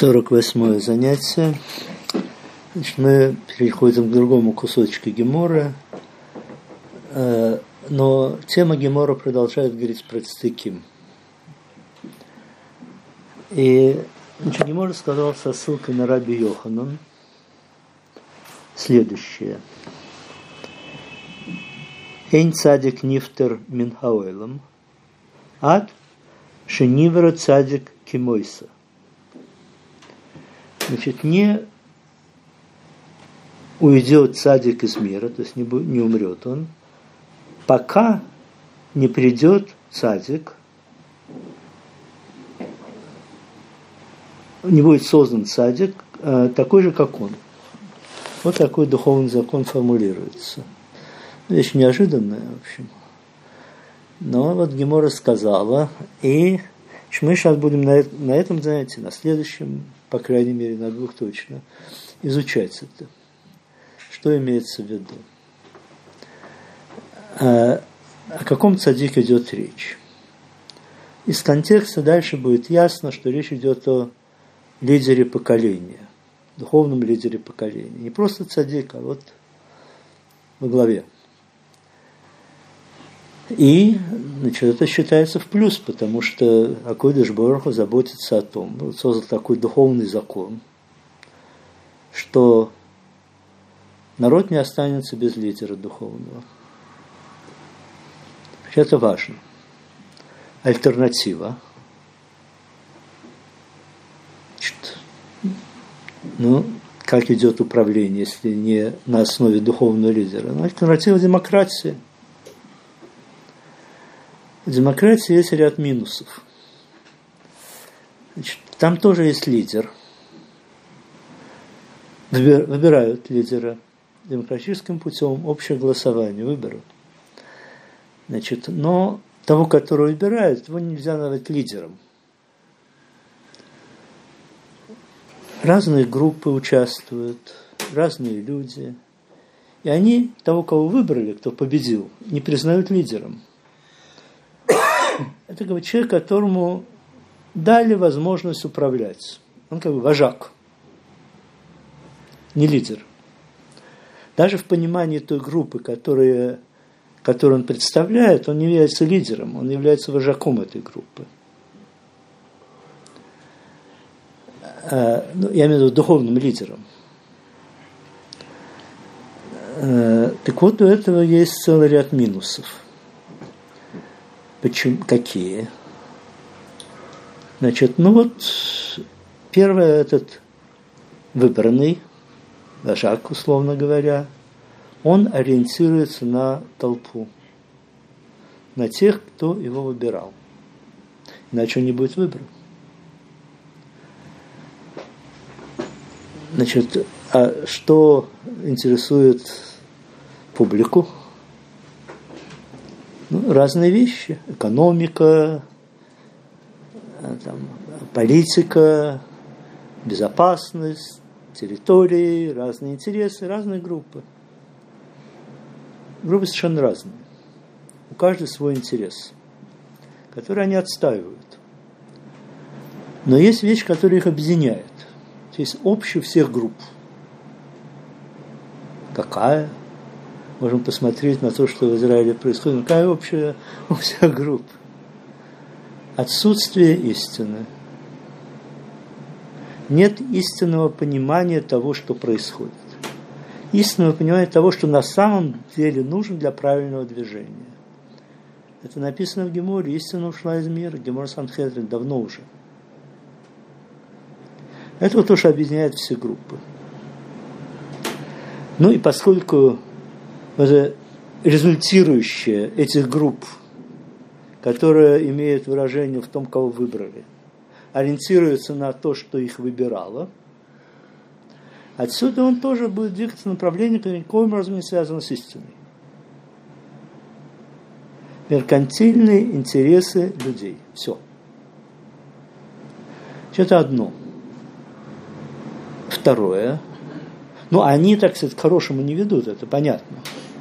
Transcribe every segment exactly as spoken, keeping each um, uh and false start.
сорок восьмое занятие. Значит, мы переходим к другому кусочку Геморы, но тема Гемора продолжает говорить про цдиким. И значит, Гемора сказал со ссылкой на Раби Йоханан следующее. Эйн цадик нифтер мин хаойлам, ад шенивра цадик кимойса. Значит, не уйдет цадик из мира, то есть не, не умрет он, пока не придет цадик, не будет создан цадик, такой же, как он. Вот такой духовный закон формулируется. Вещь неожиданная, в общем. Но вот Гемора сказала, и мы сейчас будем на, на этом занятии, на следующем, по крайней мере, на двух точно, изучать это. Что имеется в виду? О, о каком цадике идет речь? Из контекста дальше будет ясно, что речь идет о лидере поколения, духовном лидере поколения. Не просто цадик, а вот во главе. И, значит, это считается в плюс, потому что Акодеш Барух Ху заботится о том, вот создал такой духовный закон, что народ не останется без лидера духовного. Это важно. Альтернатива. Значит, ну, как идет управление, если не на основе духовного лидера? Ну, альтернатива демократии. В демократии есть ряд минусов. Значит, там тоже есть лидер. Выбирают лидера демократическим путем, общее голосование выберут. Значит, но того, которого выбирают, его нельзя назвать лидером. Разные группы участвуют, разные люди. И они того, кого выбрали, кто победил, не признают лидером. Это как бы человек, которому дали возможность управлять. Он как бы вожак, не лидер. Даже в понимании той группы, которая, которую он представляет, он не является лидером, он является вожаком этой группы. А, ну, я имею в виду духовным лидером. А, так вот, у этого есть целый ряд минусов. Почему? Какие? Значит, ну вот, первое, этот выбранный вожак, условно говоря, он ориентируется на толпу, на тех, кто его выбирал. Иначе он не будет выбран. Значит, а что интересует публику? Ну, разные вещи. Экономика, там, политика, безопасность, территории, разные интересы, разные группы. Группы совершенно разные. У каждой свой интерес, который они отстаивают. Но есть вещь, которая их объединяет. Есть общий всех групп. Какая? Можем посмотреть на то, что в Израиле происходит. Какая общая у всех групп? Отсутствие истины. Нет истинного понимания того, что происходит. Истинного понимания того, что на самом деле нужно для правильного движения. Это написано в Геморе. Истина ушла из мира. Гемор Санхедрин давно уже. Это вот то, что объединяет все группы. Ну и поскольку это результирующее этих групп, которые имеют выражение в том, кого выбрали, ориентируется на то, что их выбирало, отсюда он тоже будет двигаться в направлении, которое никоим образом не связано с истиной. Меркантильные интересы людей. Все. Это одно. Второе. Ну, они, так сказать, к хорошему не ведут, это понятно.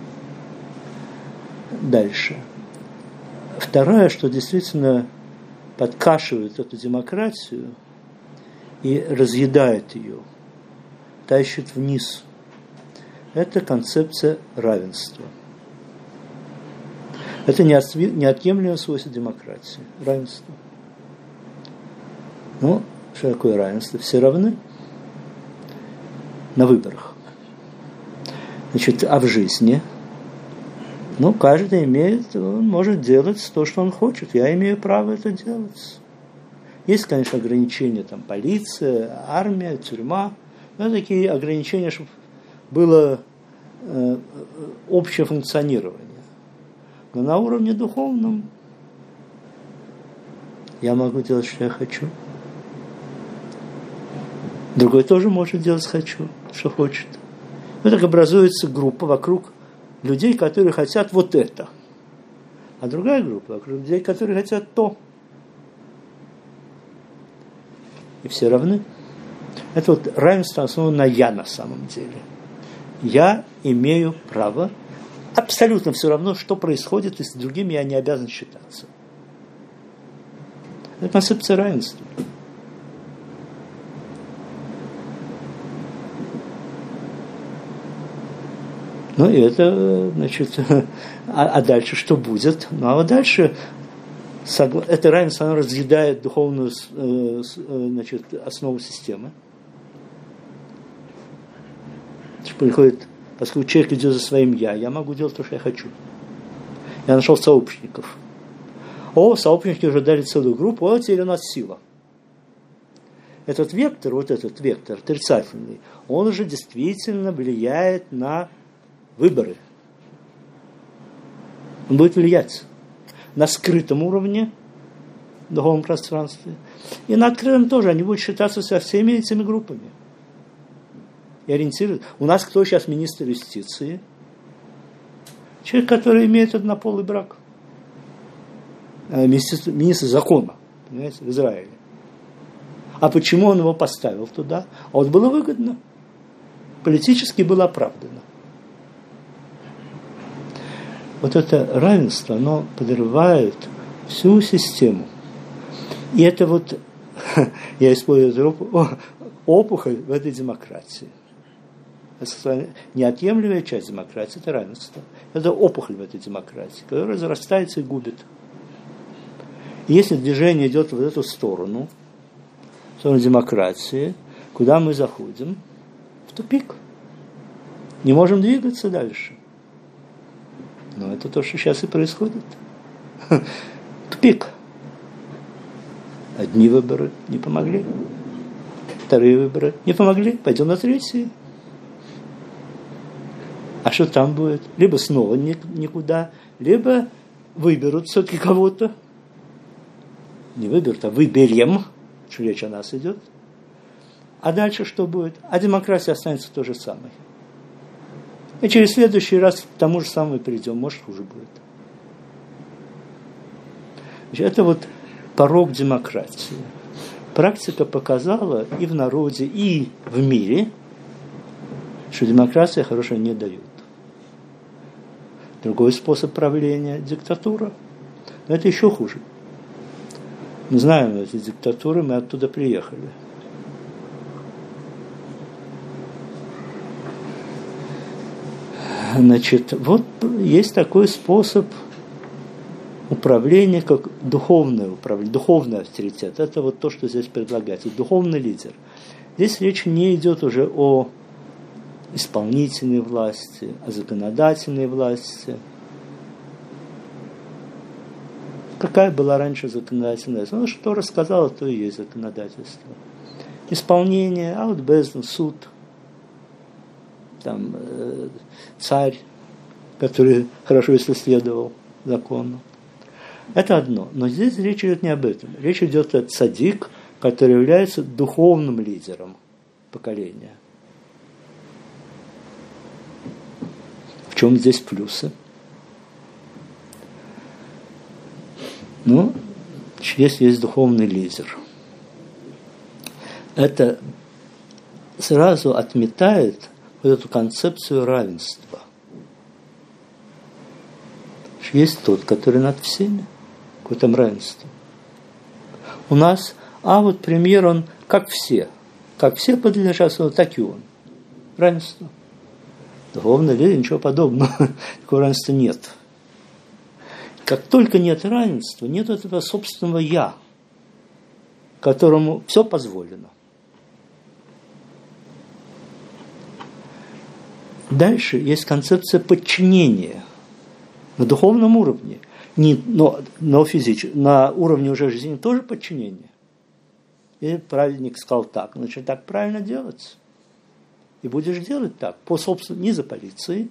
Дальше. Второе, что действительно подкашивает эту демократию, и разъедает ее, тащит вниз. Это концепция равенства. Это неотъемлемое свойство демократии. Равенство. Ну, что такое равенство? Все равны на выборах. Значит, а в жизни? Ну, каждый имеет, он может делать то, что он хочет. Я имею право это делать. Есть, конечно, ограничения, там, полиция, армия, тюрьма. Но такие ограничения, чтобы было э, общее функционирование. Но на уровне духовном я могу делать, что я хочу. Другой тоже может делать хочу, что хочет. Вот так образуется группа вокруг людей, которые хотят вот это. А другая группа вокруг людей, которые хотят то. И все равны. Это вот равенство основано на «я» на самом деле. Я имею право. Абсолютно все равно, что происходит, и с другими я не обязан считаться. Это концепция равенства. Ну, и это, значит, а, а дальше что будет? Ну, а вот дальше согла... это равенство, оно разъедает духовную, э, значит, основу системы. Приходит, поскольку человек идет за своим «я», я могу делать то, что я хочу. Я нашел сообщников. О, сообщники уже дали целую группу, о, теперь у нас сила. Этот вектор, вот этот вектор отрицательный, он уже действительно влияет на выборы. Он будет влиять на скрытом уровне в духовном пространстве. И на открытом тоже они будут считаться со всеми этими группами. И ориентируют. У нас кто сейчас министр юстиции? Человек, который имеет однополый брак. Министр, министр закона, понимаете, в Израиле. А почему он его поставил туда? А вот было выгодно. Политически было оправдано. Вот это равенство, оно подрывает всю систему. И это вот, я использую эту опухоль в этой демократии. Это неотъемлемая часть демократии, это равенство. Это опухоль в этой демократии, которая разрастается и губит. И если движение идет в эту сторону, в сторону демократии, куда мы заходим? В тупик. Не можем двигаться дальше. Но это то, что сейчас и происходит. Тупик. Одни выборы не помогли. Вторые выборы не помогли. Пойдем на третьи. А что там будет? Либо снова никуда, либо выберут все-таки кого-то. Не выберут, а выберем, что речь о нас идет. А дальше что будет? А демократия останется то же самое. И через следующий раз к тому же самому придем, может, хуже будет. Значит, это вот порог демократии. Практика показала и в народе, и в мире, что демократия хорошего не дает. Другой способ правления – диктатура. Но это еще хуже. Мы знаем эти диктатуры, мы оттуда приехали. Значит, вот есть такой способ управления, как духовное управление, духовный авторитет. Это вот то, что здесь предлагается, духовный лидер. Здесь речь не идет уже о исполнительной власти, о законодательной власти. Какая была раньше законодательная власть? Ну, что рассказала, то и есть законодательство. Исполнение, а вот бездна, суд, там, э, царь, который хорошо если следовал закону. Это одно. Но здесь речь идет не об этом. Речь идет о цадик, который является духовным лидером поколения. В чем здесь плюсы? Ну, если есть духовный лидер, это сразу отметает вот эту концепцию равенства. Есть тот, который над всеми, в этом равенстве. У нас, а вот премьер, он как все – как все подлежат, так и он. Равенство. Духовно ли ничего подобного. Такого равенства нет. Как только нет равенства, нет этого собственного «я», которому все позволено. Дальше есть концепция подчинения на духовном уровне, не, но, но физически, на уровне уже жизни тоже подчинение. И праведник сказал так, значит, так правильно делать. И будешь делать так, по собственному, не за полицией,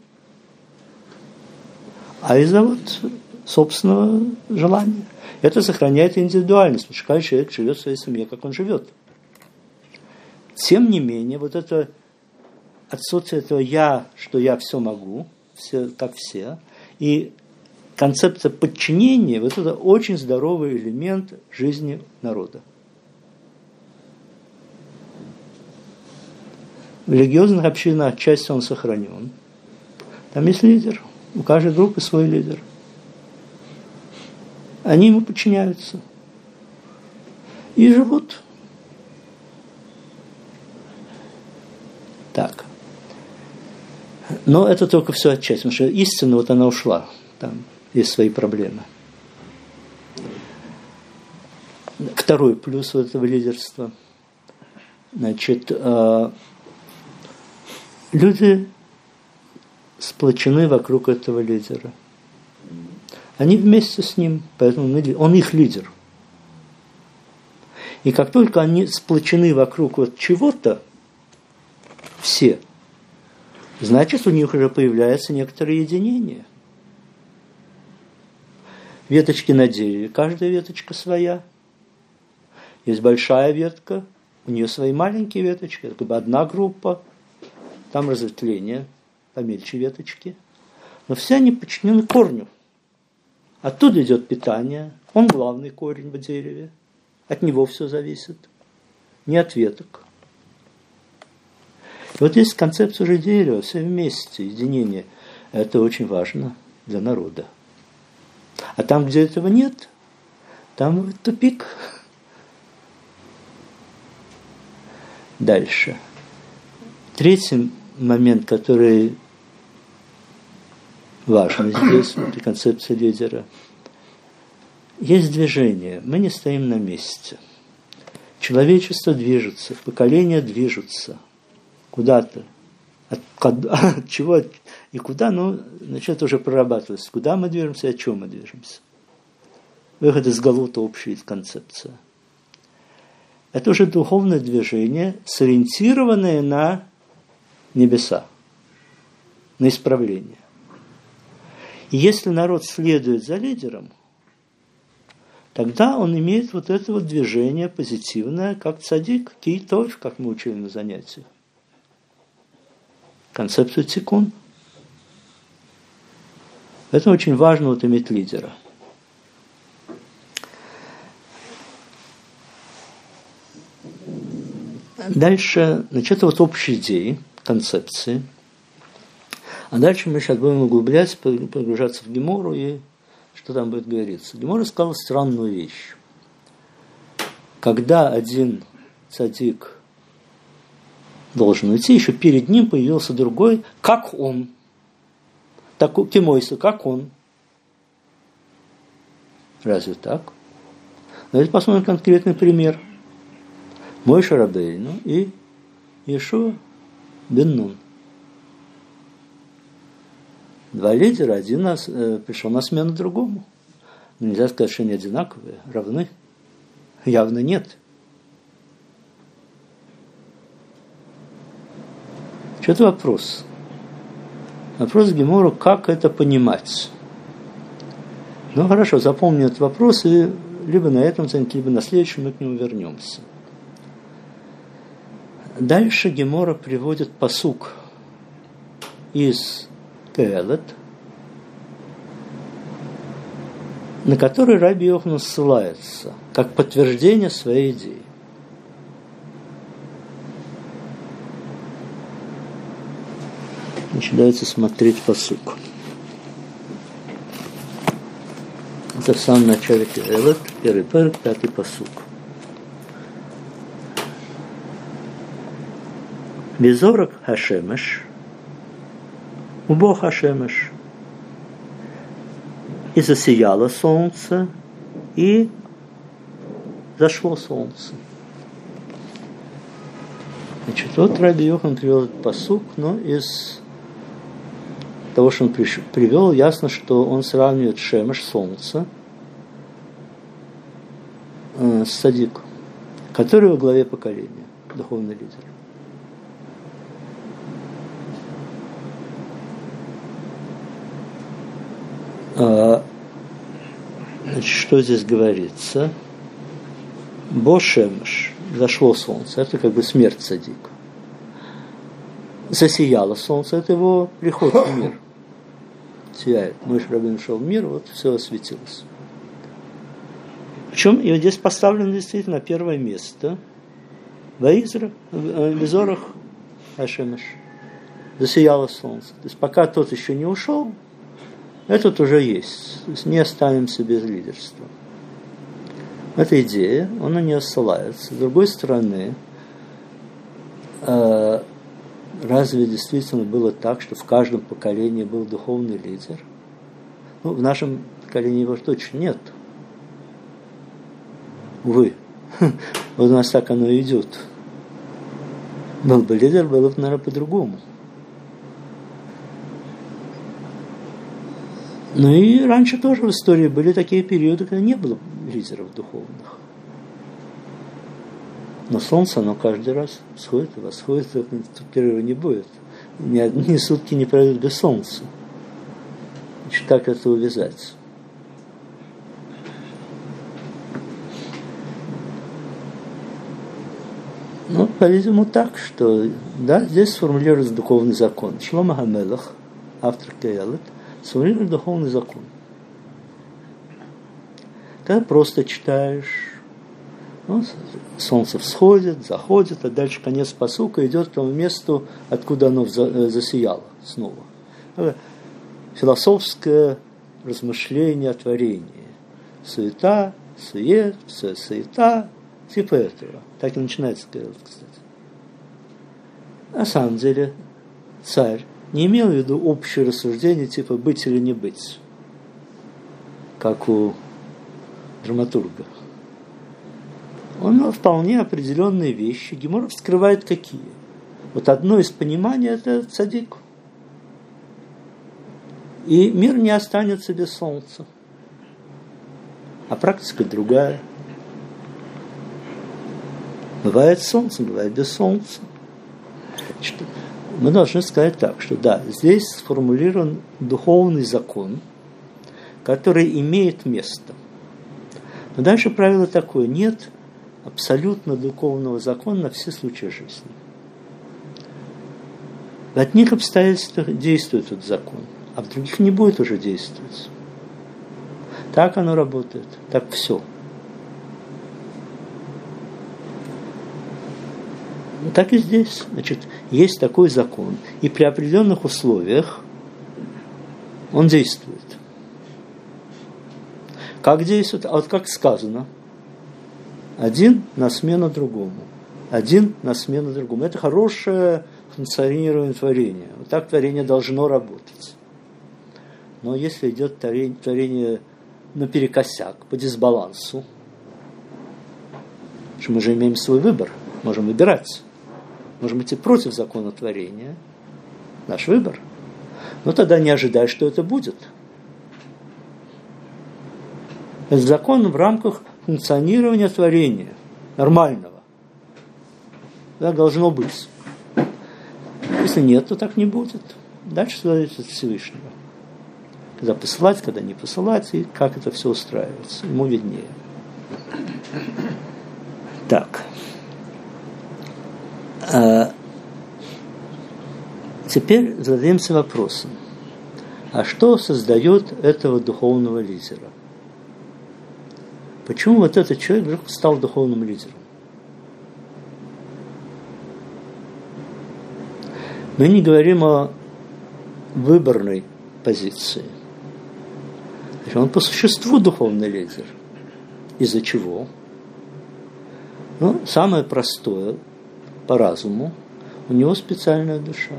а из-за вот собственного желания. Это сохраняет индивидуальность, потому что каждый человек живет в своей семье, как он живет. Тем не менее, вот это отсутствие этого «я», что я все могу, все, как все, и концепция подчинения, вот это очень здоровый элемент жизни народа. В религиозных общинах отчасти он сохранен. Там есть лидер, у каждой группы свой лидер. Они ему подчиняются и живут. Так. Но это только все отчасти, потому что истина, вот она ушла. Там есть свои проблемы. Второй плюс вот этого лидерства. Значит, люди сплочены вокруг этого лидера. Они вместе с ним, поэтому он их лидер. И как только они сплочены вокруг вот чего-то, все, значит, у них уже появляется некоторое единение. Веточки на дереве, каждая веточка своя. Есть большая ветка, у нее свои маленькие веточки, это как бы одна группа, там разветвление, помельче веточки. Но все они подчинены корню. Оттуда идет питание, он главный корень в дереве, от него все зависит, не от веток. И вот есть концепция уже дерева, все вместе, единение. Это очень важно для народа. А там, где этого нет, там тупик. Дальше. Третий момент, который важен здесь, при концепции лидера. Есть движение, мы не стоим на месте. Человечество движется, поколения движутся куда-то. От, от чего и куда, ну, значит, уже прорабатывается. Куда мы движемся и от чего мы движемся. Выход из галута, общая концепция. Это уже духовное движение, сориентированное на небеса, на исправление. И если народ следует за лидером, тогда он имеет вот это вот движение позитивное, как цадик, киитов, как мы учили на занятиях. Концепцию тикун. Это очень важно вот иметь лидера. Дальше, значит, это вот общие идеи, концепции. А дальше мы сейчас будем углубляться, погружаться в Гемору, и что там будет говориться. Гемора сказала странную вещь. Когда один цадик должен уйти, еще перед ним появился другой, как он. Такой Кимойса, как он. Разве так? Давайте посмотрим конкретный пример. Моше Рабейну и Йешуа бен Нун. Два лидера, один нас, э, пришел на смену другому. Но нельзя сказать, что они одинаковые, равны. Явно нет. Что-то вопрос. Вопрос Гемору, как это понимать. Ну хорошо, запомни этот вопрос, и либо на этом занятии, либо на следующем мы к нему вернемся. Дальше Гемора приводит пасук из Кеэлет, на который Раби Йоханан ссылается, как подтверждение своей идеи. Начинается смотреть пасук. Это в самом начале Кеэлет, первый перек, пятый пасук. Визорок Хашемеш, убо Хашемеш. И засияло солнце, и зашло солнце. Значит, вот Раби Йохан привел этот пасук, но из того, что он привел, ясно, что он сравнивает Шемеш, солнце, э, с Садик, который во главе поколения, духовный лидер. А, значит, что здесь говорится? Бо Шемеш, зашло солнце, это как бы смерть Садика. Засияло солнце, это его приход в мир. Сияет. Моше Рабейну шел в мир, вот все осветилось. Причем и здесь поставлено действительно на первое место. Ваизра, в Визорах Ашемеш. Засияло солнце. То есть пока тот еще не ушел, этот уже есть. То есть не останемся без лидерства. Эта идея, она не ссылается. С другой стороны, разве действительно было так, что в каждом поколении был духовный лидер? Ну, в нашем поколении его точно нет. Увы. Вот у нас так оно и идет. Был бы лидер, было бы, наверное, по-другому. Ну и раньше тоже в истории были такие периоды, когда не было лидеров духовных. Но солнце, оно каждый раз сходит и восходит, тут перерыва не будет. Ни одни сутки не пройдут без солнца. Значит, как это увязать? Ну, по-видимому, так, что, да, здесь сформулируется духовный закон. Шломо ха-Мелех, автор Каэлет, сформулирует духовный закон. Когда просто читаешь, ну, солнце всходит, заходит, а дальше конец пасука идет к тому месту, откуда оно засияло снова. Философское размышление о творении. Суета, сует, все суета, типа этого. Так и начинается, кстати. На самом деле царь не имел в виду общее рассуждение типа быть или не быть, как у драматурга. Он имел вполне определенные вещи. Гемора вскрывает какие. Вот одно из пониманий – это цадик. И мир не останется без солнца. А практика другая. Бывает солнце, бывает без солнца. Значит, мы должны сказать так, что да, здесь сформулирован духовный закон, который имеет место. Но дальше правило такое: нет абсолютно духовного закона на все случаи жизни. В одних обстоятельствах действует этот закон, а в других не будет уже действовать. Так оно работает, так все. Так и здесь. Значит, есть такой закон, и при определенных условиях он действует. Как действует? А вот как сказано, один на смену другому. Один на смену другому. Это хорошее функционирование творения. Вот так творение должно работать. Но если идет творение, творение наперекосяк, по дисбалансу, что мы же имеем свой выбор, можем выбирать. Можем идти против закона творения. Наш выбор. Но тогда не ожидай, что это будет. Это закон в рамках функционирования творения. Нормального. Да, должно быть. Если нет, то так не будет. Дальше зависит от Всевышнего. Когда посылать, когда не посылать, и как это все устраивается. Ему виднее. Так. А теперь задаемся вопросом. А что создает этого духовного лидера? Почему вот этот человек вдруг стал духовным лидером? Мы не говорим о выборной позиции. Он по существу духовный лидер. Из-за чего? Ну, самое простое, по разуму, У него специальная душа.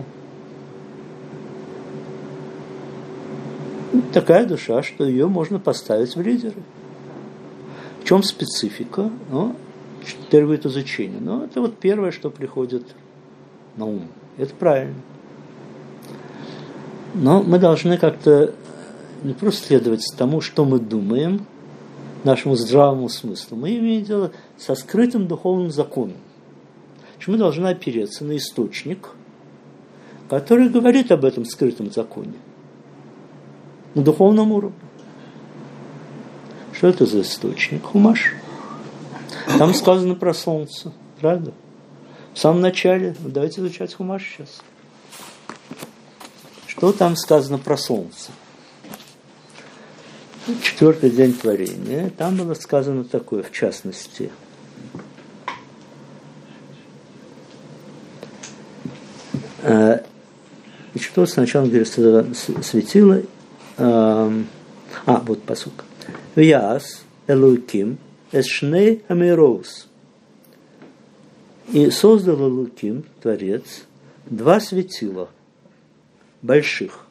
Такая душа, что ее можно поставить в лидеры. В чем специфика? Ну, требует изучения. Но это вот первое, что приходит на ум. Это правильно. Но мы должны как-то не просто следовать тому, что мы думаем, нашему здравому смыслу. Мы имеем дело со скрытым духовным законом. Мы должны опереться на источник, который говорит об этом скрытом законе на духовном уровне. Что это за источник? Хумаш. Там сказано про солнце, правда? В самом начале, давайте изучать Хумаш сейчас. Что там сказано про солнце? Четвертый день творения. Там было сказано такое, в частности. И что сначала говорит, светило. А, вот пасук. Вяс Элуким эшней амироус. И создал Элуким, Творец, два светила больших.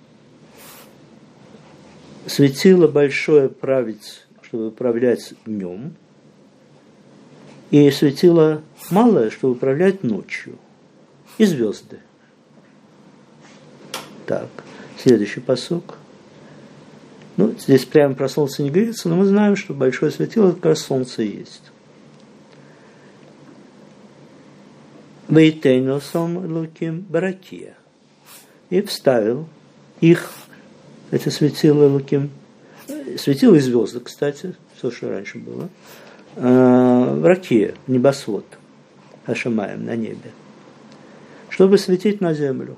Светило большое править, чтобы управлять днем, и светило малое, чтобы управлять ночью. И звезды. Так, следующий пасук. Ну, здесь прямо про солнце не говорится, но мы знаем, что большое светило, это как раз солнце и есть. Вейтейносом луким баракия. И вставил их, эти светила луким, светила и звезды, кстати, все, что раньше было, в ракия, в небосвод, ашамаем, на небе, чтобы светить на землю.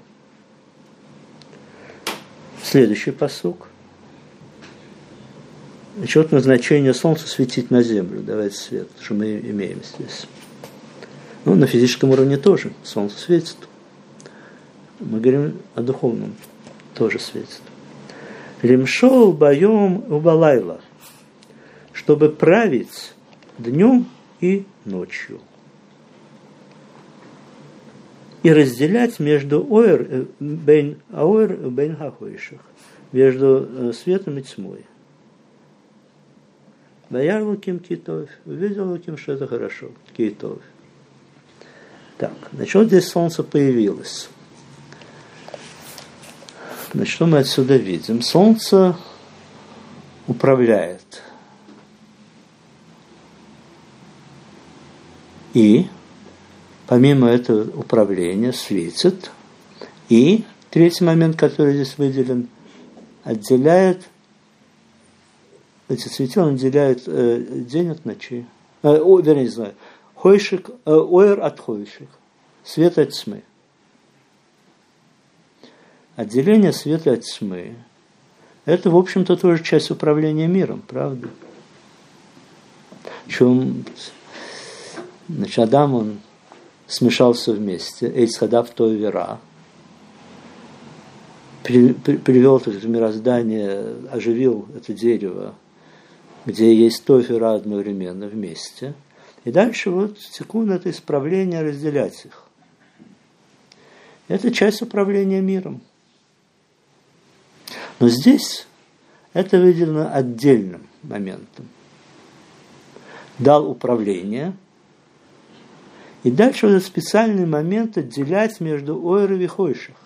Следующий пасук. Значит, назначение солнца светить на землю, давать свет, что мы имеем здесь. Ну, на физическом уровне тоже солнце светит. Мы говорим о духовном, тоже светит. Лимшоу боем убалайла, чтобы править днем и ночью. И разделять между оэр, бейн аоэр и бейн хахойших, между светом и тьмой. Бояр луким китов, увидел луким, что это хорошо, китов. Так, значит, вот здесь солнце появилось. Значит, что мы отсюда видим? Солнце управляет. И помимо этого управления светит. И третий момент, который здесь выделен, отделяет, эти светила отделяют э, день от ночи. Э, о, вернее, не знаю. Хойшик, э, оэр от хойшик. Свет от тьмы. Отделение света от тьмы – это, в общем-то, тоже часть управления миром, правда? В чем, значит, Адам, он смешался вместе, эйцхадав той вера, привел это мироздание, оживил это дерево, где есть тофера одновременно вместе. И дальше вот секунда – это исправление, разделять их. Это часть управления миром. Но здесь это выделено отдельным моментом. Дал управление, и дальше вот этот специальный момент отделять между ойр и вихойших.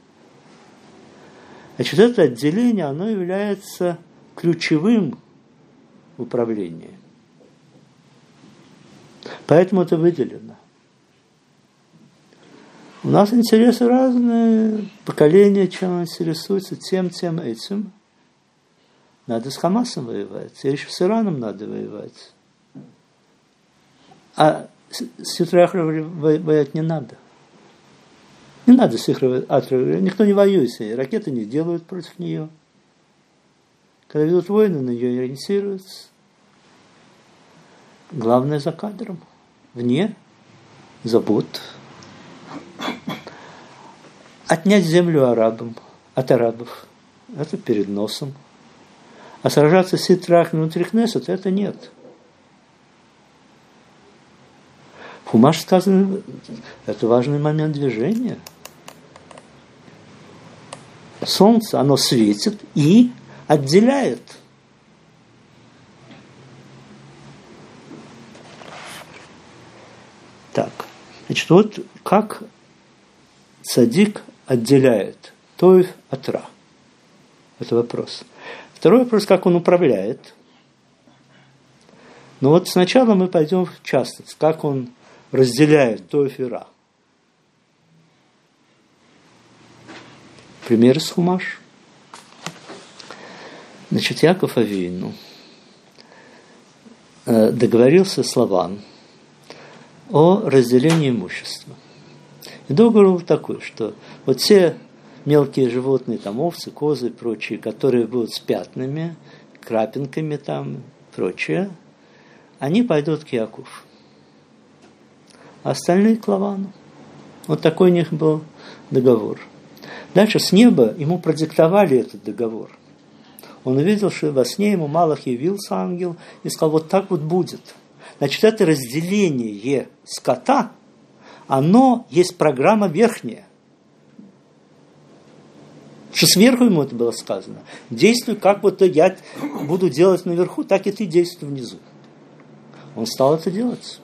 Значит, это отделение, оно является ключевым в управлении. Поэтому это выделено. У нас интересы разные, поколения, чем интересуются, тем, тем, этим. Надо с Хамасом воевать, или еще с Ираном надо воевать. А с Итраахрой воевать не надо. Не надо с Итраахрой, никто не воюет с ней, ракеты не делают против нее. Когда ведут войны, на нее ориентируются. Главное за кадром, вне забот. Отнять землю арабам, от арабов, это перед носом. А сражаться с Итрах внутри Кнессета, это нет. В Хумаш сказано, это важный момент движения. Солнце, оно светит и отделяет. Так, значит, вот как цадик отделяет тоев от ра. Это вопрос. Второй вопрос, как он управляет. Но вот сначала мы пойдем в частность, как он разделяет тоев и ра. Пример из Хумаш. Значит, Яков Авину договорился с Лаван о разделении имущества. И договор был такой, что вот все мелкие животные, там овцы, козы и прочие, которые будут с пятнами, крапинками там, прочее, они пойдут к Якову. А остальные к Лавану. Вот такой у них был договор. Дальше с неба ему продиктовали этот договор. Он увидел, что во сне ему Малах явился ангел и сказал, вот так вот будет. Значит, это разделение скота, оно есть программа верхняя. Что сверху ему это было сказано. Действуй, как вот я буду делать наверху, так и ты действуй внизу. Он стал это делать.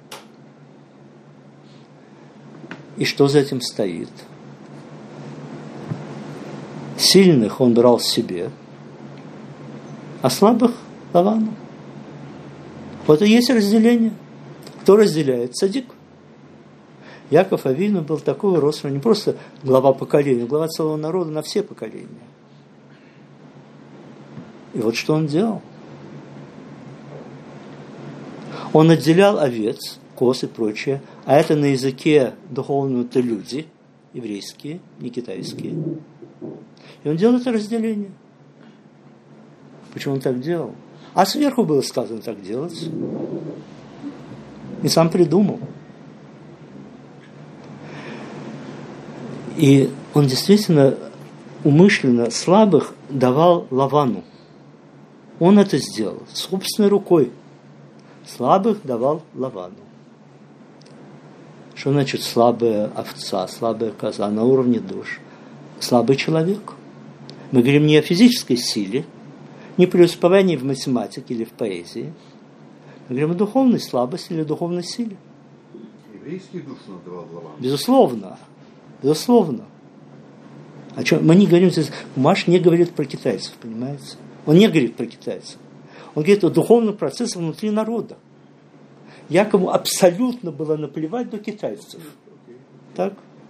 И что за этим стоит? Сильных он брал себе, а слабых – Лавану. Вот и есть разделение. Кто разделяет? Цадик. Яков Авину был такого роста, не просто глава поколения, глава целого народа на все поколения. И вот что он делал. Он отделял овец, коз и прочее, а это на языке духовном-то люди, еврейские, не китайские. И он делал это разделение. Почему он так делал? А сверху было сказано так делать. И сам придумал. И он действительно умышленно слабых давал Лавану. Он это сделал собственной рукой. Слабых давал Лавану. Что значит слабая овца, слабая коза на уровне душ? Слабый человек. Мы говорим не о физической силе, не преуспевании в математике или в поэзии. Мы говорим о духовной слабости или духовной силе. Еврейский душ надавал Лавану. Безусловно. Безусловно. О чем? Мы не говорим здесь. Хумаш не говорит про китайцев, понимаете? Он не говорит про китайцев. Он говорит о духовном процессе внутри народа. Якову абсолютно было наплевать до китайцев. Так?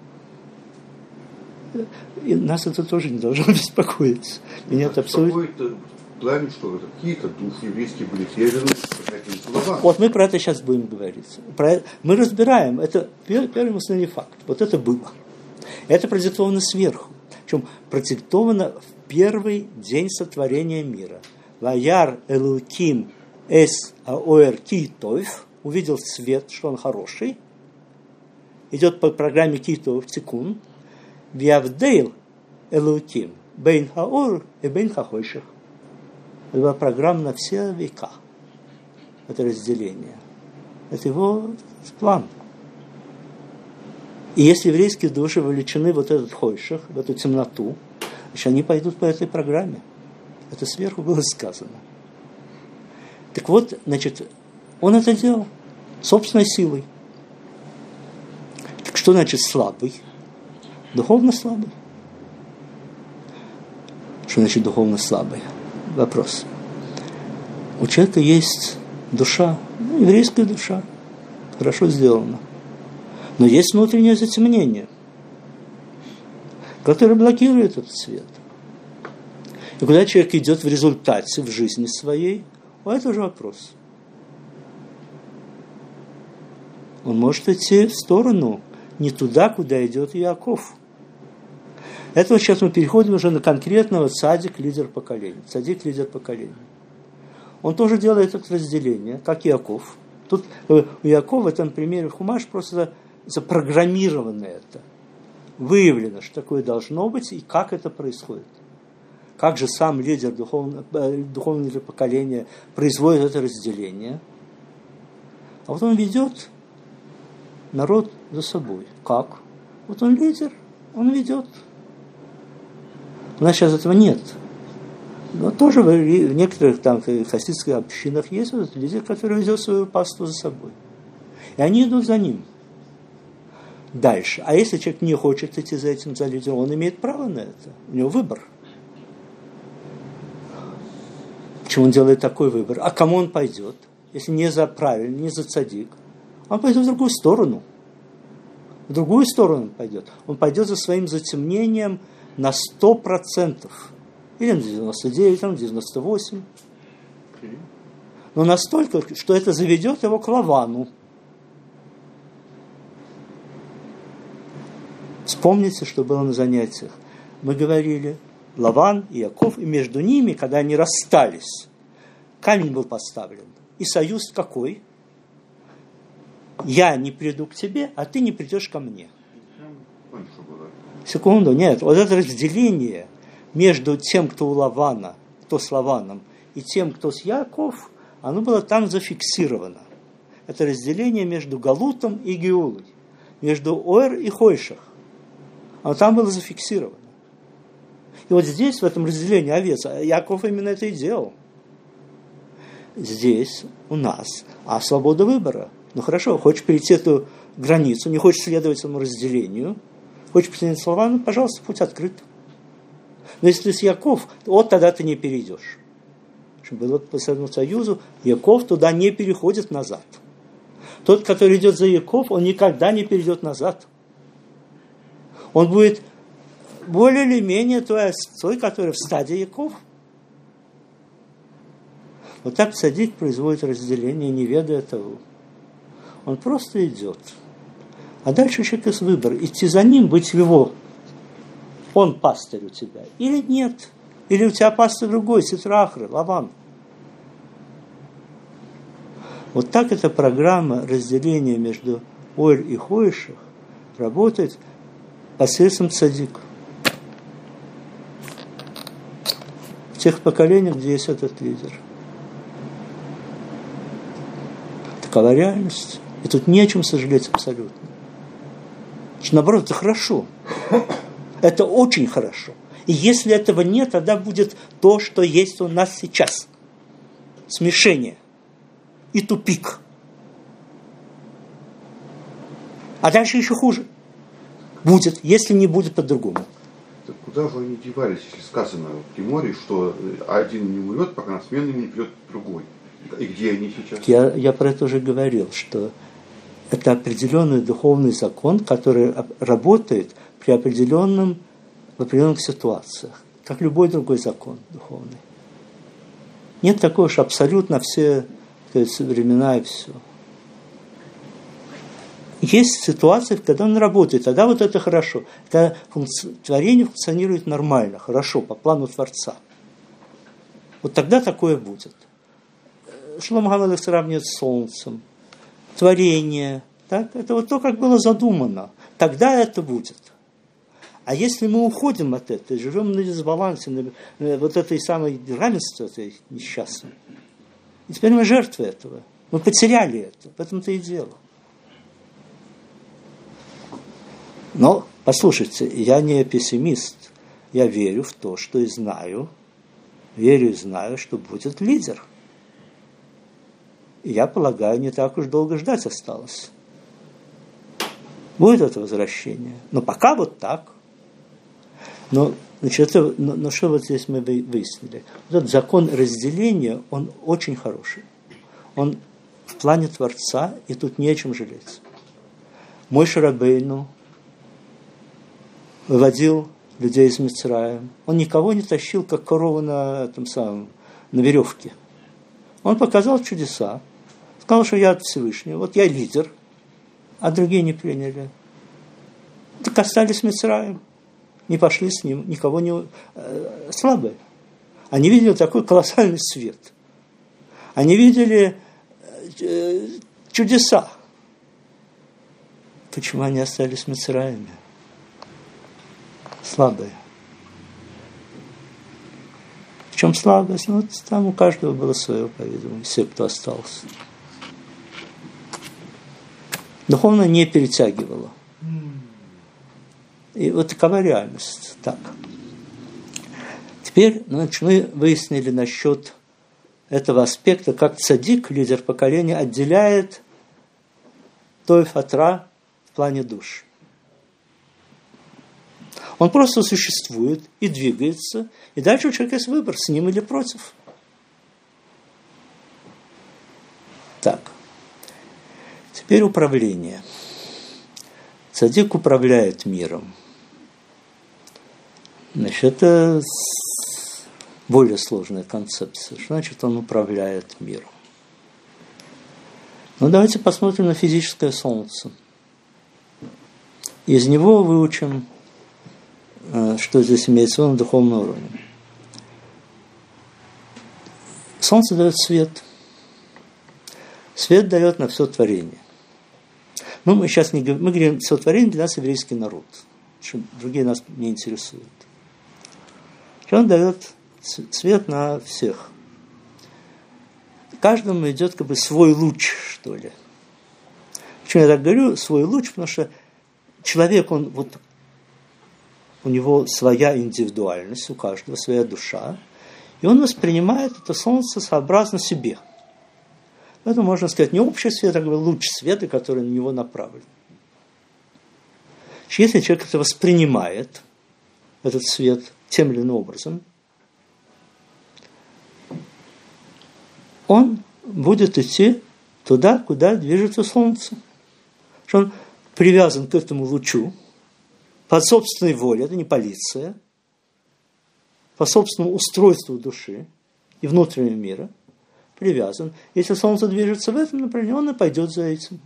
И нас это тоже не должно беспокоить. Меня это абсолютно... В плане, что какие-то души еврейские были переданы Лавану. Вот мы про это сейчас будем говорить. Про... Мы разбираем. Это первый основной факт. Вот это было. Это продиктовано сверху. Причем продиктовано в первый день сотворения мира. Ваяр элуким эс аоэр китов. Увидел свет, что он хороший. Идет по программе китов тикун. Вявдейл элуким бейн хаор и бейн хахойших. Это была программа на все века. Это разделение. Это его план. И если еврейские души вовлечены в вот этот хойших, в эту темноту, значит, они пойдут по этой программе. Это сверху было сказано. Так вот, значит, он это делал собственной силой. Так что значит слабый? Духовно слабый. Что значит духовно слабый? Вопрос. У человека есть душа, ну, еврейская душа, хорошо сделана. Но есть внутреннее затемнение, которое блокирует этот свет. И куда человек идет в результате, в жизни своей, а это уже вопрос. Он может идти в сторону, не туда, куда идет Иаков. Это вот сейчас мы переходим уже на конкретного цадик, лидер поколения. Цадик, лидер поколения. Он тоже делает это разделение, как Иаков. Тут у Иакова в этом примере в Хумаш просто запрограммировано это. Выявлено, что такое должно быть и как это происходит. Как же сам лидер духовного, духовного лидер поколения производит это разделение. А вот он ведет народ за собой. Как? Вот он лидер, он ведет. У нас сейчас этого нет. Но тоже в некоторых там хасидских общинах есть вот лидер, который ведет свою паству за собой. И они идут за ним. Дальше. А если человек не хочет идти за этим, за лидером, он имеет право на это. У него выбор. Почему он делает такой выбор? А кому он пойдет? Если не за правильно, не за цадик, он пойдет в другую сторону. В другую сторону он пойдет. Он пойдет за своим затемнением на сто процентов. Или на девяносто девять, или на девяносто восемь. Но настолько, что это заведет его к Лавану. Вспомните, что было на занятиях. Мы говорили, Лаван и Яков, и между ними, когда они расстались, камень был поставлен. И союз какой? Я не приду к тебе, а ты не придешь ко мне. Секунду, нет. Вот это разделение между тем, кто у Лавана, кто с Лаваном, и тем, кто с Яков, оно было там зафиксировано. Это разделение между Галутом и Геулой, между Оэр и Хойшах. Оно там было зафиксировано. И вот здесь, в этом разделении овец, Яков именно это и делал. Здесь у нас а свобода выбора. Ну хорошо, хочешь перейти эту границу, не хочешь следовать этому разделению, хочешь присоединиться к Лавану, пожалуйста, путь открыт. Но если ты с Яков, вот тогда ты не перейдешь. Чтобы было по Советскому Союзу, Яков туда не переходит назад. Тот, который идет за Яков, он никогда не перейдет назад. Он будет более или менее той овцой, которая в стадии Яков. Вот так цадик производит разделение, не ведая того. Он просто идет. А дальше у человека есть выбор. Идти за ним, быть его. Он пастырь у тебя. Или нет. Или у тебя пастырь другой, Ситрахра, Лаван. Вот так эта программа разделения между Ойр и Хойшах работает посредством цадик. В тех поколениях, где есть этот лидер. Такова реальность. И тут не о чем сожалеть абсолютно. Значит, наоборот, это хорошо. Это очень хорошо. И если этого нет, тогда будет то, что есть у нас сейчас. Смешение. И тупик. А дальше еще хуже. Будет, если не будет по-другому. Так куда же они девались, если сказано в Геморе, что один не умрет, пока на смену ему не придет другой? И где они сейчас? Я, я про это уже говорил, что это определенный духовный закон, который работает при определенном, в определенных ситуациях, как любой другой закон духовный. Нет такого, что абсолютно все, сказать, времена и все. Есть ситуации, когда он работает, тогда вот это хорошо. Когда функци... творение функционирует нормально, хорошо, по плану Творца. Вот тогда такое будет. Шломо Амелех сравнивает с солнцем. Творение. Так? Это вот то, как было задумано. Тогда это будет. А если мы уходим от этого, живем на дисбалансе, на, на вот этой самой равенстве, этой несчастной, и теперь мы жертвы этого. Мы потеряли это. В этом-то и дело. Но, послушайте, я не пессимист. Я верю в то, что и знаю. Верю и знаю, что будет лидер. И я полагаю, не так уж долго ждать осталось. Будет это возвращение. Но пока вот так. Но, значит, это, но, но что вот здесь мы выяснили? Вот этот закон разделения, он очень хороший. Он в плане Творца, и тут не о чем жалеть. Моше Рабейну выводил людей из Мицраим. Он никого не тащил, как корову на, этом самом, на веревке. Он показал чудеса. Сказал, что я от Всевышнего. Вот я лидер, а другие не приняли. Так остались в Мицраим. Не пошли с ним, никого не... Э, слабые. Они видели такой колоссальный свет. Они видели э, чудеса. Почему они остались в Мицраиме? Слабые. В чем слабость? Ну, там у каждого было свое, по-видимому, все, кто остался. духовное не перетягивало. И вот такова реальность. Так. Теперь, значит, мы выяснили насчет этого аспекта, как цадик, лидер поколения, отделяет тоев от ра в плане душ. Он просто существует и двигается, и дальше у человека есть выбор, с ним или против. Так. Теперь управление. Цадик управляет миром. Значит, это более сложная концепция. Что значит, он управляет миром? Ну, давайте посмотрим на физическое солнце. Из него выучим, что здесь имеется в виду на духовном уровне. Солнце дает свет. Свет дает на все творение. Ну, мы сейчас не говорим, мы говорим, все творение для нас еврейский народ. Другие нас не интересуют. Он дает свет на всех. Каждому идет как бы свой луч, что ли. Почему я так говорю, свой луч? Потому что человек, он вот у него своя индивидуальность, у каждого своя душа, и он воспринимает это солнце сообразно себе. Это, можно сказать, не общий свет, а луч света, который на него направлен. Если человек это воспринимает, этот свет, тем или иным образом, он будет идти туда, куда движется солнце. Что он привязан к этому лучу по собственной воле, это не полиция, по собственному устройству души и внутреннего мира привязан. Если солнце движется в этом направлении, он и пойдет за этим.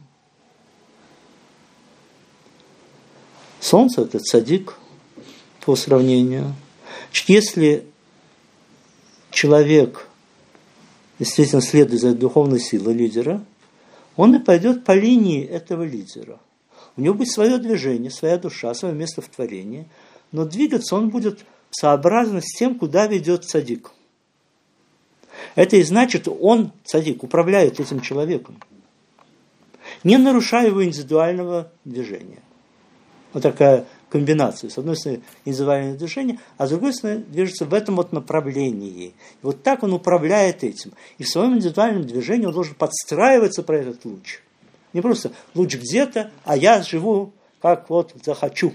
Солнце – это цадик по сравнению. Если человек действительно следует за духовной силой лидера, он и пойдет по линии этого лидера. У него будет свое движение, своя душа, свое место в творении, но двигаться он будет сообразно с тем, куда ведет цадик. Это и значит, он, цадик, управляет этим человеком, не нарушая его индивидуального движения. Вот такая комбинация. С одной стороны, индивидуальное движение, а с другой стороны, движется в этом вот направлении. И вот так он управляет этим. И в своем индивидуальном движении он должен подстраиваться про этот луч. Не просто луч где-то, а я живу, как вот захочу.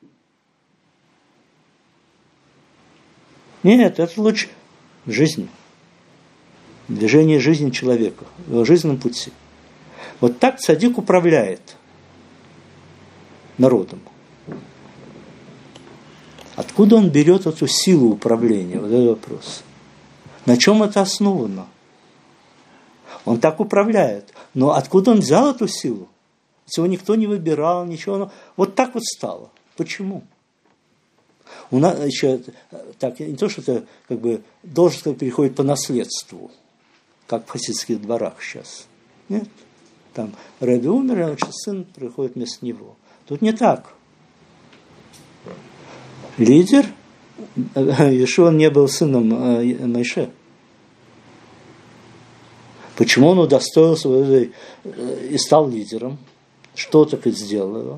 Нет, это луч жизни. Движение жизни человека, в его жизненном пути. Вот так цадик управляет народом. Откуда он берет эту силу управления? Вот этот вопрос. На чем это основано? Он так управляет. Но откуда он взял эту силу? Его никто не выбирал, ничего. Вот так вот стало. Почему? У нас еще так, не то, что это как бы должность переходит по наследству, как в хасидских дворах сейчас. Нет? Там Рэбби умер, а значит, сын приходит вместо него. Тут не так. Лидер, Иешуа не был сыном Моше. Почему он удостоился и стал лидером? Что так и сделал его?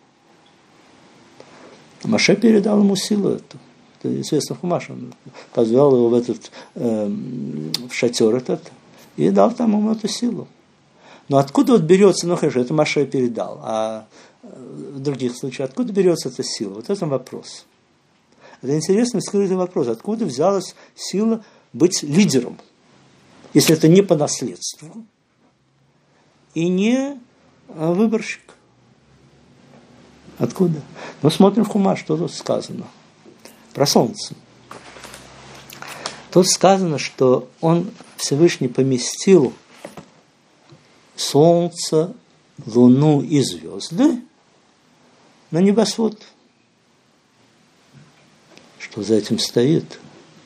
Моше передал ему силу эту. Это известно в Хумаше. Он позвал его в этот э, в шатер этот и дал там ему эту силу. Но откуда вот берется, ну хорошо, это Моше передал, а в других случаях откуда берется эта сила? Вот это вопрос. Это интересный скрытый вопрос. Откуда взялась сила быть лидером, если это не по наследству и не выборщик? Откуда? Ну, смотрим в Хумаш, что тут сказано. Про солнце. Тут сказано, что он, Всевышний, поместил солнце, луну и звезды на небосвод. Что за этим стоит?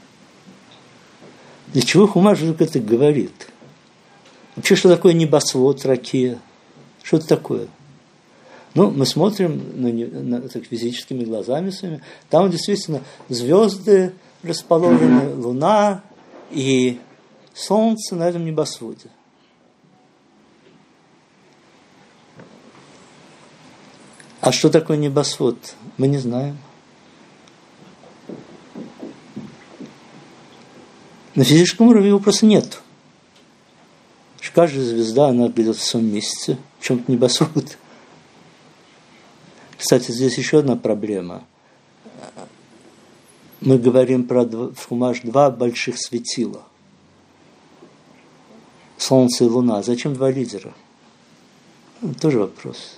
Для чего Хумаш вдруг это говорит? Вообще, что такое небосвод, ракия? Что это такое? Ну, мы смотрим на, на, так, физическими глазами своими. Там действительно звезды расположены, луна и солнце на этом небосводе. А что такое небосвод? Мы не знаем. На физическом уровне его просто нет. Каждая звезда, она где-то в своем месте, в чем-то небосвод. Кстати, здесь еще одна проблема. Мы говорим про в Хумаш два больших светила. Солнце и Луна. Зачем два лидера? Это тоже вопрос.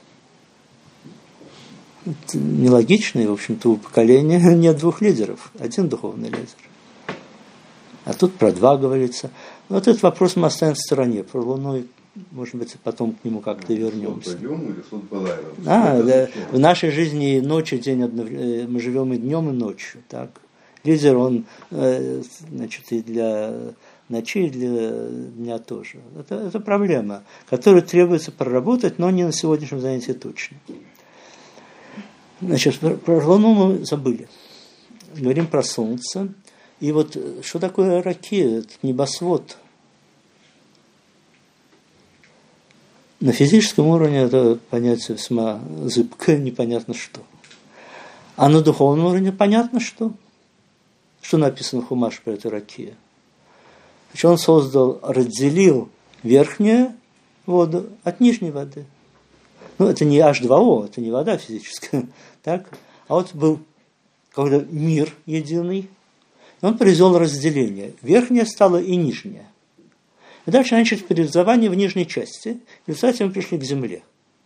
Это нелогично, и, в общем-то, у поколения нет двух лидеров. Один духовный лидер. А тут про два говорится. Вот этот вопрос мы оставим в стороне. Про Луну, может быть, потом к нему как-то вернемся. Или а, да, в нашей жизни ночь и день, мы живем и днем, и ночью. Так? Лидер, он, значит, и для ночи, и для дня тоже. Это, это проблема, которую требуется проработать, но не на сегодняшнем занятии точно. Значит, про, про Луну мы забыли. Говорим про Солнце. И вот что такое ракия, этот небосвод? На физическом уровне это понятие весьма зыбкое, непонятно что. А на духовном уровне понятно что. Что написано в Хумаш про эту ракию? Значит, он создал, разделил верхнюю воду от нижней воды. Ну, это не эйч два о, это не вода физическая. Так? А вот был когда мир единый, он произвел разделение. Верхняя стала и нижняя. И дальше началось преобразование в нижней части. И в результате мы пришли к земле.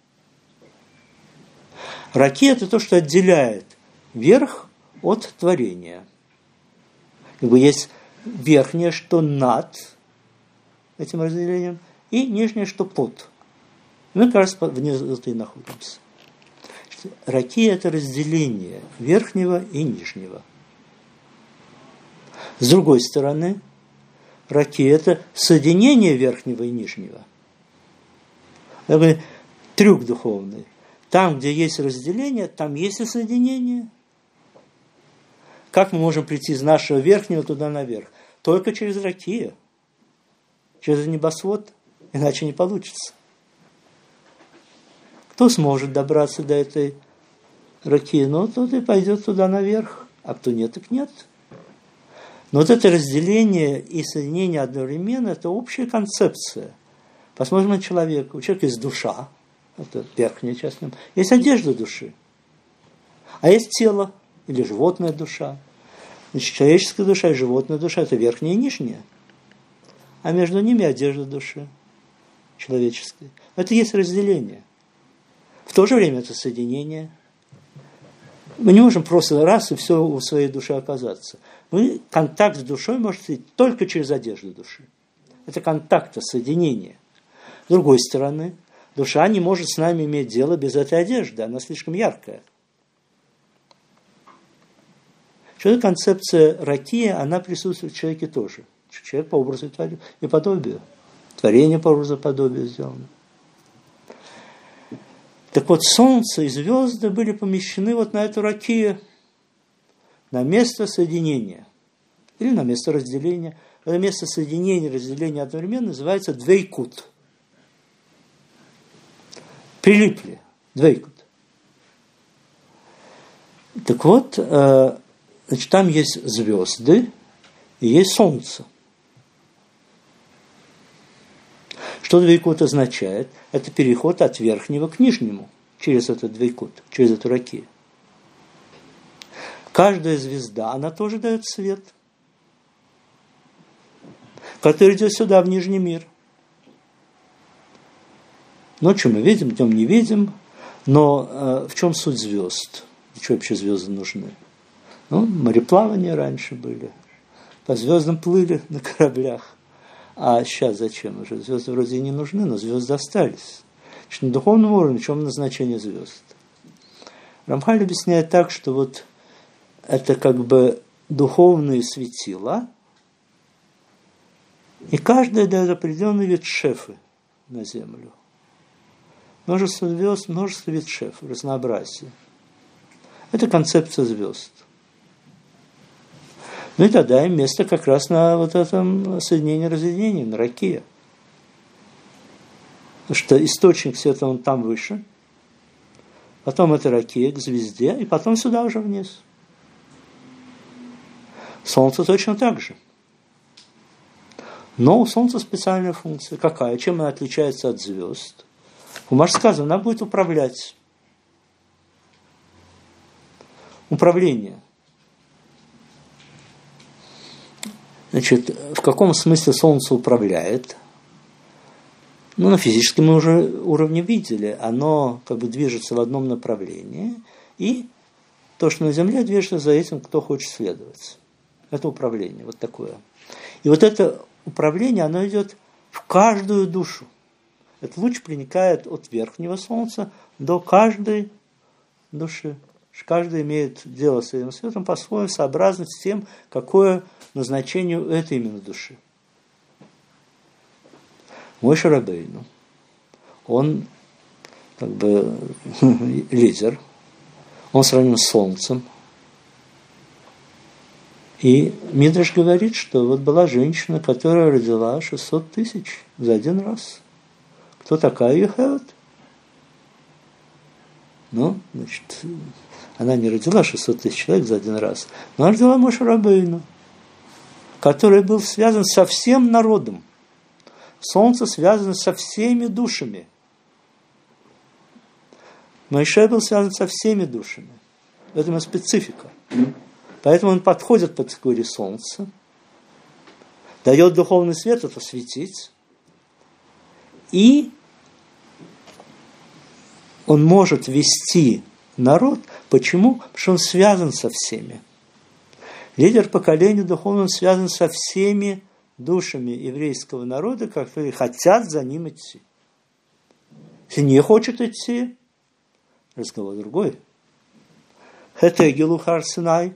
Ракия – это то, что отделяет верх от творения. Как бы есть верхнее, что над этим разделением, и нижнее, что под. И мы как раз внизу и находимся. Ракия – это разделение верхнего и нижнего. С другой стороны, ракия – это соединение верхнего и нижнего. Это трюк духовный. Там, где есть разделение, там есть и соединение. Как мы можем прийти из нашего верхнего туда наверх? Только через ракию, через небосвод, иначе не получится. Кто сможет добраться до этой ракии, ну, тот и пойдет туда наверх, а кто нет, так нет. Но вот это разделение и соединение одновременно – это общая концепция. Посмотрим на человека. У человека есть душа, это верхняя часть в нем, есть одежда души, а есть тело или животная душа. Значит, человеческая душа и животная душа – это верхняя и нижняя, а между ними одежда души человеческой. Это есть разделение. В то же время это соединение. Мы не можем просто раз и все у своей души оказаться. Мы контакт с душой может быть только через одежду души. Это контакт, соединение. С другой стороны, душа не может с нами иметь дело без этой одежды, она слишком яркая. Что эта концепция ракия, она присутствует в человеке тоже. Человек по образу и подобию. Творение по образу и подобию сделано. Так вот, солнце и звезды были помещены вот на эту ракию, на место соединения или на место разделения. Это место соединения и разделения одновременно называется двейкут. Прилипли. Двейкут. Так вот, значит, там есть звезды и есть солнце. Что двейкут означает? Это переход от верхнего к нижнему через этот двейкут, через эту ракию. Каждая звезда, она тоже дает свет, который идет сюда, в нижний мир. Ночью мы видим, днем не видим, но э, в чем суть звезд? Для чего вообще звезды нужны? Ну, мореплавания раньше были, по звездам плыли на кораблях. А сейчас зачем? Уже звезды вроде и не нужны, но звезды остались. Значит, на духовном уровне в чем назначение звезд? Рамхаль объясняет так, что вот это как бы духовные светила, и каждая дает определенный вид шефы на землю. Множество звезд, множество вид шефы, разнообразие. Это концепция звезд. Ну и тогда им место как раз на вот этом соединении-разъединении, на ракия. Потому что источник света, он там выше. потом это ракия к звезде, и потом сюда уже вниз. Солнце точно так же. Но у Солнца специальная функция. Какая? Чем она отличается от звезд? У Хумаш сказано, она будет управлять. Управление. Значит, в каком смысле Солнце управляет? Ну, на физическом мы уже уровне видели. Оно как бы движется в одном направлении, и то, что на Земле, движется за этим, кто хочет следовать. Это управление, вот такое. И вот это управление, оно идет в каждую душу. Этот луч проникает от верхнего Солнца до каждой души. Каждый имеет дело с этим светом по-своему, сообразно с тем, какое назначение у этой именно души. Моше Рабейну, он как бы лидер, он сравним с Солнцем. И Мидраш говорит, что вот была женщина, которая родила шестьсот тысяч за один раз. Кто такая Йохевед? Ну, значит, она не родила шестьсот тысяч человек за один раз, но она родила Моше Рабейну, который был связан со всем народом. Солнце связано со всеми душами. Моше был связан со всеми душами. Это его специфика. Поэтому он подходит под категорию Солнца, дает духовный свет, это светить, и он может вести народ. Почему? Потому что он связан со всеми. Лидер поколения духовного связан со всеми душами еврейского народа, которые хотят за ним идти. Если не хочет идти, разговор другой. Это Гилухар Синай.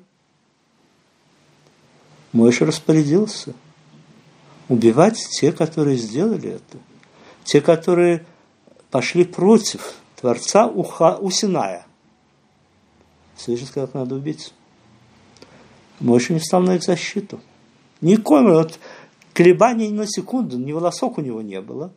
Моше распорядился убивать те, которые сделали это. Те, которые пошли против Творца у, Ха, у Синая. Всевышний сказал, как надо убить. Моше не встал на их защиту. Никакой вот колебаний ни на секунду, ни волосок у него не было.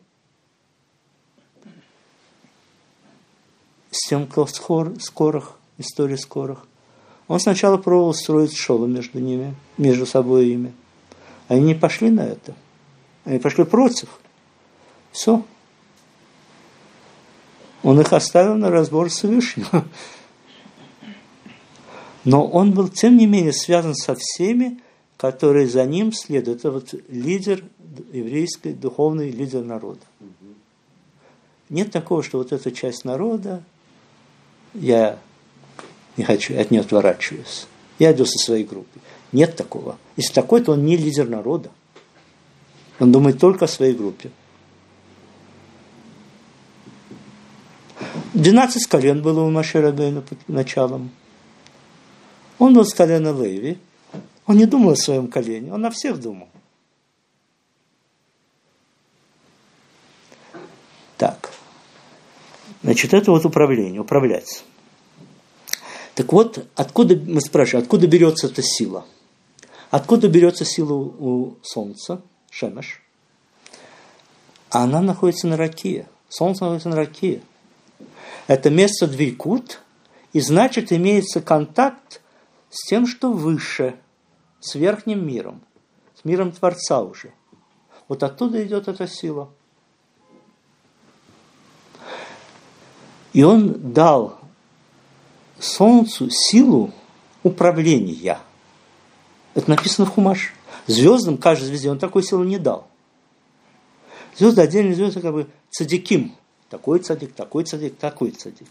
С тем, кто скор, скорых, история скорых. Он сначала пробовал строить шоу между ними, между собой ими. Они не пошли на это. Они пошли против. Все. Он их оставил на разбор Всевышнего. Но он был, тем не менее, связан со всеми, которые за ним следуют. Это вот лидер еврейский, духовный лидер народа. Нет такого, что вот эта часть народа, я не хочу, от нее отворачиваюсь. Я иду со своей группой. Нет такого. Если такой, то он не лидер народа. Он думает только о своей группе. двенадцать колен было у Моше Рабейну под началом. Он был с колена Леви. Он не думал о своем колене, он о всех думал. Так. Значит, это вот управление, управлять. Так вот, откуда, мы спрашиваем, откуда берется эта сила? Откуда берется сила у Солнца, Шемеш? А она находится на Ракие. Солнце находится на Ракие. Это место Двейкут, и значит, имеется контакт с тем, что выше, с верхним миром, с миром Творца уже. Вот оттуда идет эта сила. И он дал Солнцу силу управления. Это написано в Хумаш. Звездам, каждой звезде, он такой силы не дал. Звезды, отдельные звезды, как бы цадиким. Такой цадик, такой цадик, такой цадик.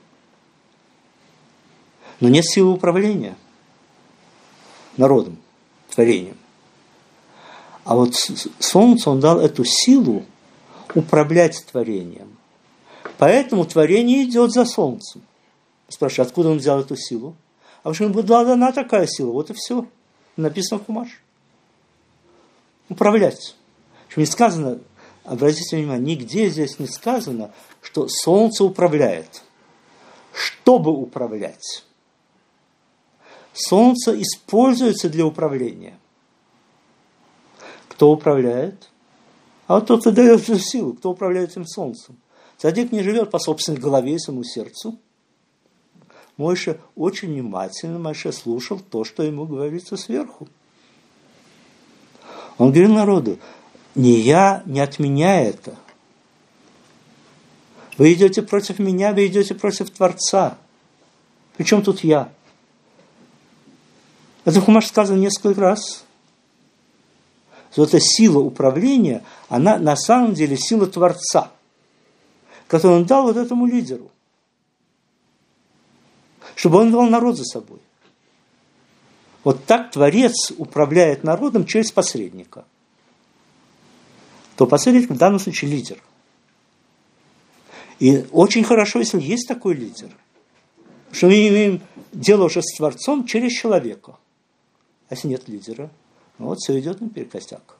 Но нет силы управления народом, творением. А вот Солнцу он дал эту силу управлять творением. Поэтому творение идет за Солнцем. Спрашиваю, откуда он взял эту силу? А потому что ему была дана такая сила. Вот и все. Написано в Хумаш. Управлять. Что не сказано, обратите внимание, нигде здесь не сказано, что Солнце управляет. Чтобы управлять. Солнце используется для управления. Кто управляет? А вот тот, кто дает эту силу. Кто управляет этим Солнцем? Цадик не живет по собственной голове и своему сердцу. Моше очень внимательно Моше слушал то, что ему говорится сверху. Он говорил народу: не я, не от меня это. Вы идете против меня, вы идете против Творца. Причем тут я? Это в Хумаше сказано несколько раз. Что эта сила управления, она на самом деле сила Творца, которую он дал вот этому лидеру, чтобы он вел народ за собой. Вот так Творец управляет народом через посредника. То посредник в данном случае лидер. И очень хорошо, если есть такой лидер, что мы имеем дело уже с Творцом через человека. А если нет лидера, ну вот все идет наперекосяк.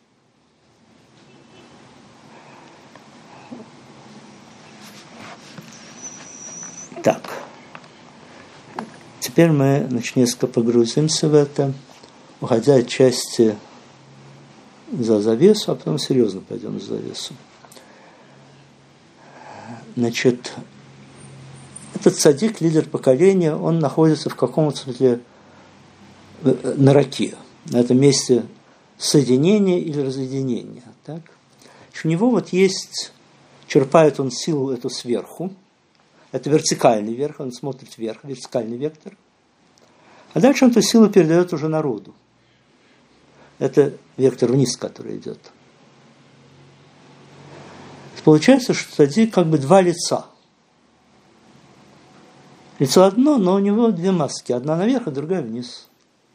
Так. Теперь мы значит, несколько погрузимся в это, уходя от части за завесу, а потом серьезно пойдем за завесу. Значит, этот цадик, лидер поколения, он находится в каком-то смысле на раке, на этом месте соединения или разъединения. Так? У него вот есть, черпает он силу эту сверху, это вертикальный верх, он смотрит вверх, вертикальный вектор. А дальше он эту силу передает уже народу. Это вектор вниз, который идет. Получается, что цадик как бы два лица. Лицо одно, но у него две маски. Одна наверх, а другая вниз.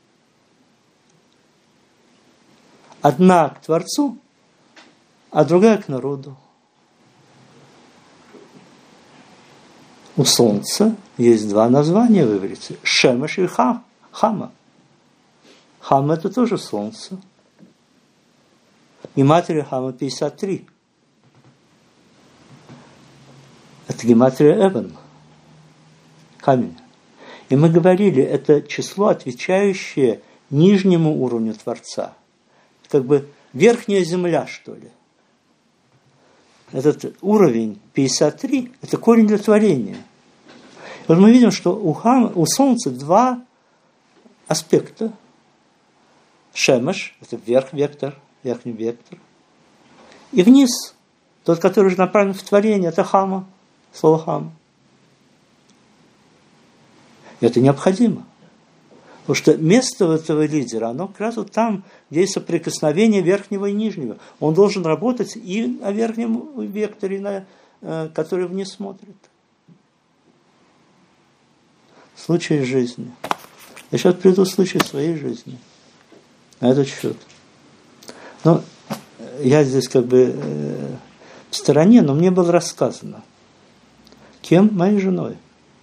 Одна к Творцу, а другая к народу. У Солнца есть два названия в иврите. Шемеш и Хам, Хама. Хама – это тоже Солнце. Гематрия Хама пятьдесят три. Это гематрия Эван. Камень. И мы говорили, это число, отвечающее нижнему уровню Творца. Как бы верхняя земля, что ли. Этот уровень пятьдесят три – это корень для творения. И вот мы видим, что у, хам, у Солнца два аспекта. Шемеш – это вверх вектор, верхний вектор. И вниз, тот, который уже направлен в творение, это Хама, слово Хама. И это необходимо. Потому что место этого лидера, оно как раз вот там, где есть соприкосновение верхнего и нижнего. Он должен работать и на верхнем векторе, на, э, который вниз смотрит. Случай жизни. Я сейчас приведу случай своей жизни. На этот счет. Но я здесь как бы э, в стороне, но мне было рассказано. Кем? Моей женой.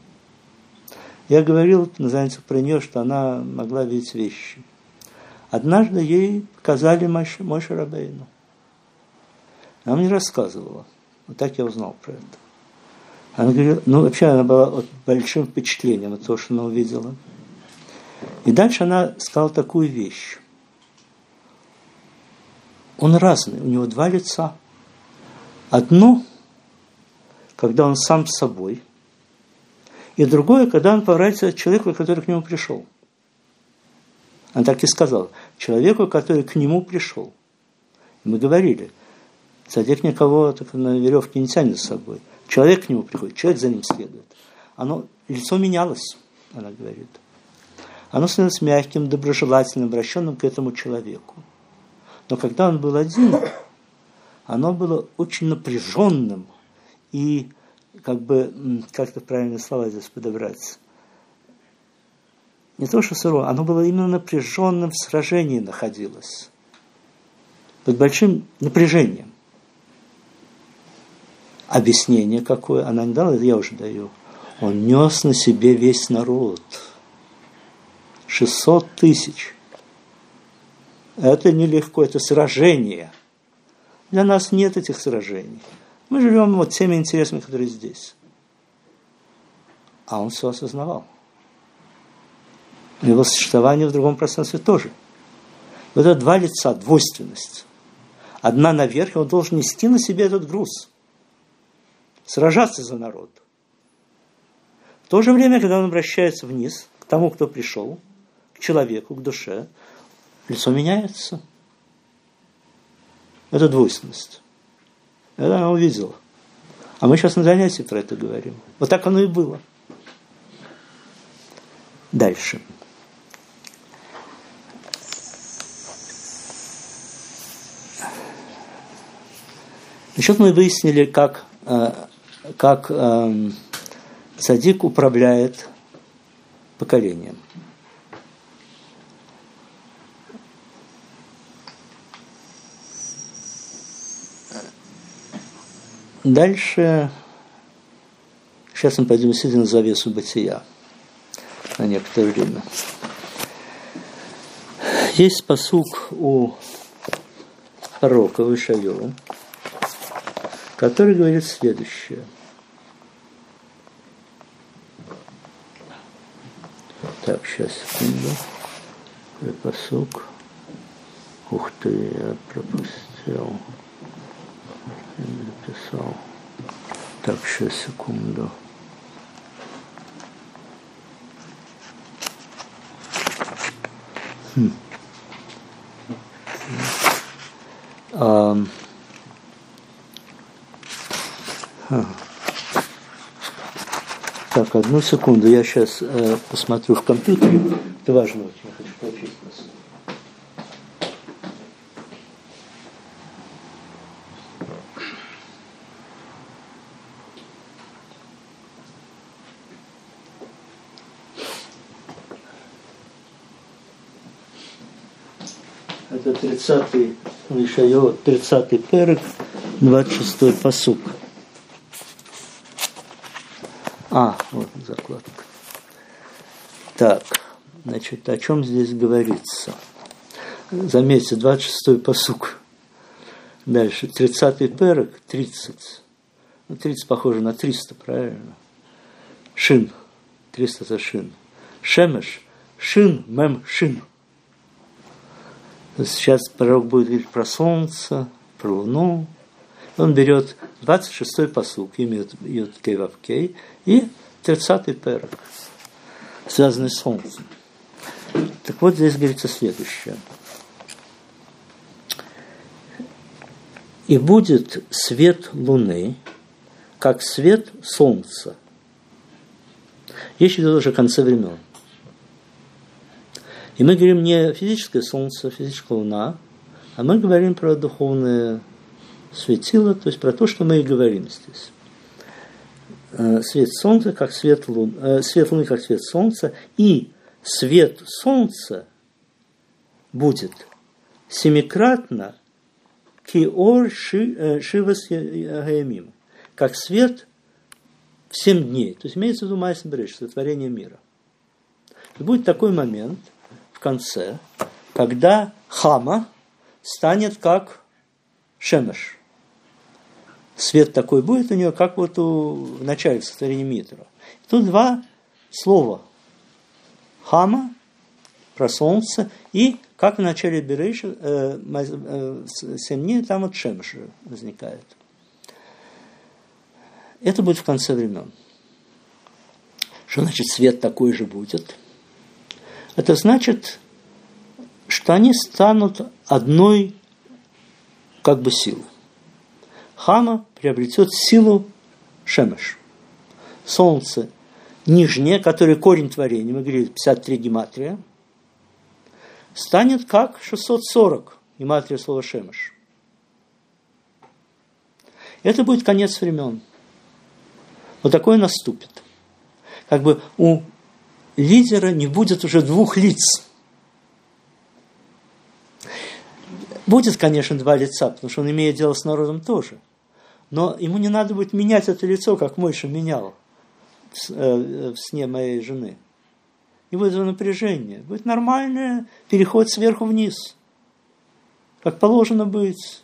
Я говорил на занятиях про нее, что она могла видеть вещи. Однажды ей показали Моше Рабейну. Она мне рассказывала. Вот так я узнал про это. Она говорила, ну вообще она была вот большим впечатлением от того, что она увидела. И дальше она сказала такую вещь. Он разный, у него два лица. Одно, когда он сам с собой, и другое, когда он поворачивается к человеку, который к нему пришел. Она так и сказала. Человеку, который к нему пришел. Мы говорили, цадик никого так на веревке не тянет с собой. Человек к нему приходит, человек за ним следует. Оно, лицо менялось, она говорит. Оно становилось мягким, доброжелательным, обращенным к этому человеку. Но когда он был один, оно было очень напряженным и как бы, как-то правильные слова здесь подобрать. Не то, что сырое, оно было именно напряженным, в сражении находилось. Под большим напряжением. Объяснение какое, она не дала, я уже даю. Он нес на себе весь народ. шестьсот тысяч. Это нелегко, это сражение. Для нас нет этих сражений. Мы живем вот теми интересами, которые здесь. А он все осознавал. Его существование в другом пространстве тоже. Вот это два лица, двойственность. Одна наверх, и он должен нести на себе этот груз. Сражаться за народ. то же время, когда он обращается вниз, к тому, кто пришел, к человеку, к душе, лицо меняется. Это двойственность. Это она увидела. А мы сейчас на занятии про это говорим. Вот так оно и было. Дальше. Значит, мы выяснили, как, как цадик управляет поколением. Дальше, сейчас мы пойдем действительно за завесу бытия на некоторое время. Есть пасук у пророка Ишайяу, который говорит следующее. Так, сейчас, секунду. Пасук. Ух ты, я пропустил. Написал. Так, сейчас, секунду. Хм. А, а. Так, одну секунду, я сейчас э, посмотрю в компьютере. Это важно очень, я хочу прочесть вас. Это тридцатый, Ишайяу, тридцатый перек, двадцать шестой пасук. А, вот закладка. Так, значит, о чем здесь говорится? Заметьте, двадцать шестой пасук. Дальше, тридцатый перек, тридцать. Ну, тридцать похоже на триста, правильно? Шин, триста это шин. Шемеш, шин, мем, шин. Сейчас пророк будет говорить про солнце, про луну. Он берет двадцать шестой пасук, имя Йод Кей Вав Кей, и тридцатый перек, связанный с солнцем. Так вот, здесь говорится следующее. «И будет свет луны, как свет солнца». Речь идет уже о конце времен. И мы говорим не физическое солнце, физическая луна, а мы говорим про духовное светило, то есть про то, что мы и говорим здесь. Свет солнца, как свет луны, свет луны, как свет солнца, и свет солнца будет семикратно киор шивас гаямим, как свет в семь дней. То есть имеется в виду Маасeh Берешит, сотворение мира. И будет такой момент в конце, когда Хама станет как Шемеш. Свет такой будет у нее, как вот у, в начале сотворения мира. Тут два слова. Хама, про солнце, и как в начале Берешит, э, э, семь дней, там вот Шемеш возникает. Это будет в конце времен. Что значит свет такой же будет? Это значит, что они станут одной как бы силой. Хама приобретет силу Шемеш. Солнце нижнее, которое корень творения, мы говорили, пятьдесят три гематрия, станет как шестьсот сорок гематрия слова Шемеш. Это будет конец времен. Вот такое наступит. Как бы у лидера не будет уже двух лиц. Будет, конечно, два лица, потому что он имеет дело с народом тоже. Но ему не надо будет менять это лицо, как Мойша менял в, э, в сне моей жены. Не будет напряжения. Будет нормальный переход сверху вниз. Как положено быть.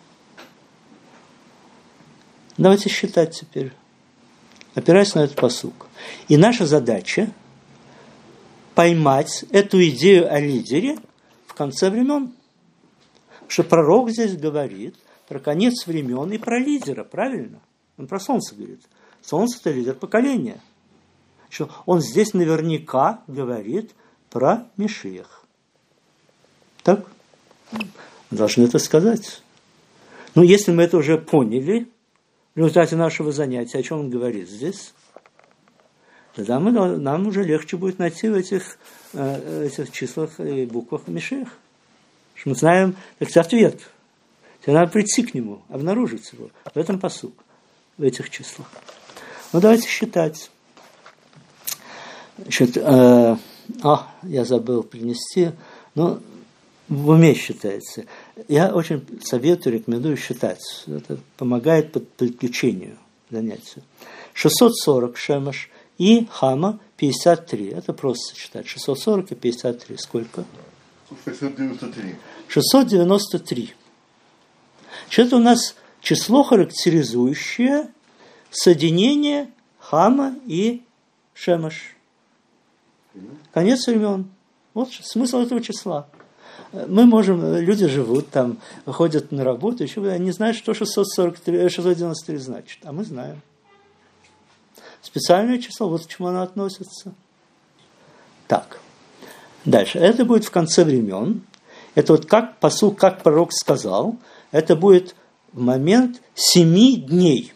Давайте считать теперь. Опираясь на этот пасук. И наша задача поймать эту идею о лидере в конце времен. Потому что пророк здесь говорит про конец времен и про лидера, правильно? Он про солнце говорит. Солнце – это лидер поколения. что он здесь наверняка говорит про Машиах. Так? Должны это сказать. Ну, если мы это уже поняли в результате нашего занятия, о чем он говорит здесь, тогда мы, нам уже легче будет найти в этих, э, этих числах и буквах Машиах. Что мы знаем, так сказать, ответ. Тебе надо прийти к нему, обнаружить его в этом пасук, в этих числах. Ну, давайте считать. Значит, э, а, я забыл принести, но в уме считается. Я очень советую, рекомендую считать. Это помогает под подключению к занятию. шестьсот сорок шемаш и хама пятьдесят три. Это просто считать. шестьсот сорок и пятьдесят три. Сколько? шестьсот девяносто три. шестьсот девяносто три. Это у нас число, характеризующее соединение хама и шемаш. Конец времен. Вот смысл этого числа. Мы можем, люди живут там, ходят на работу, еще не знают, что шестьсот сорок три, шестьсот девяносто три значит, а мы знаем. Специальное число, вот к чему оно относится. Так, дальше. Это будет в конце времен. Это вот как пасук, как пророк сказал, это будет в момент семи дней.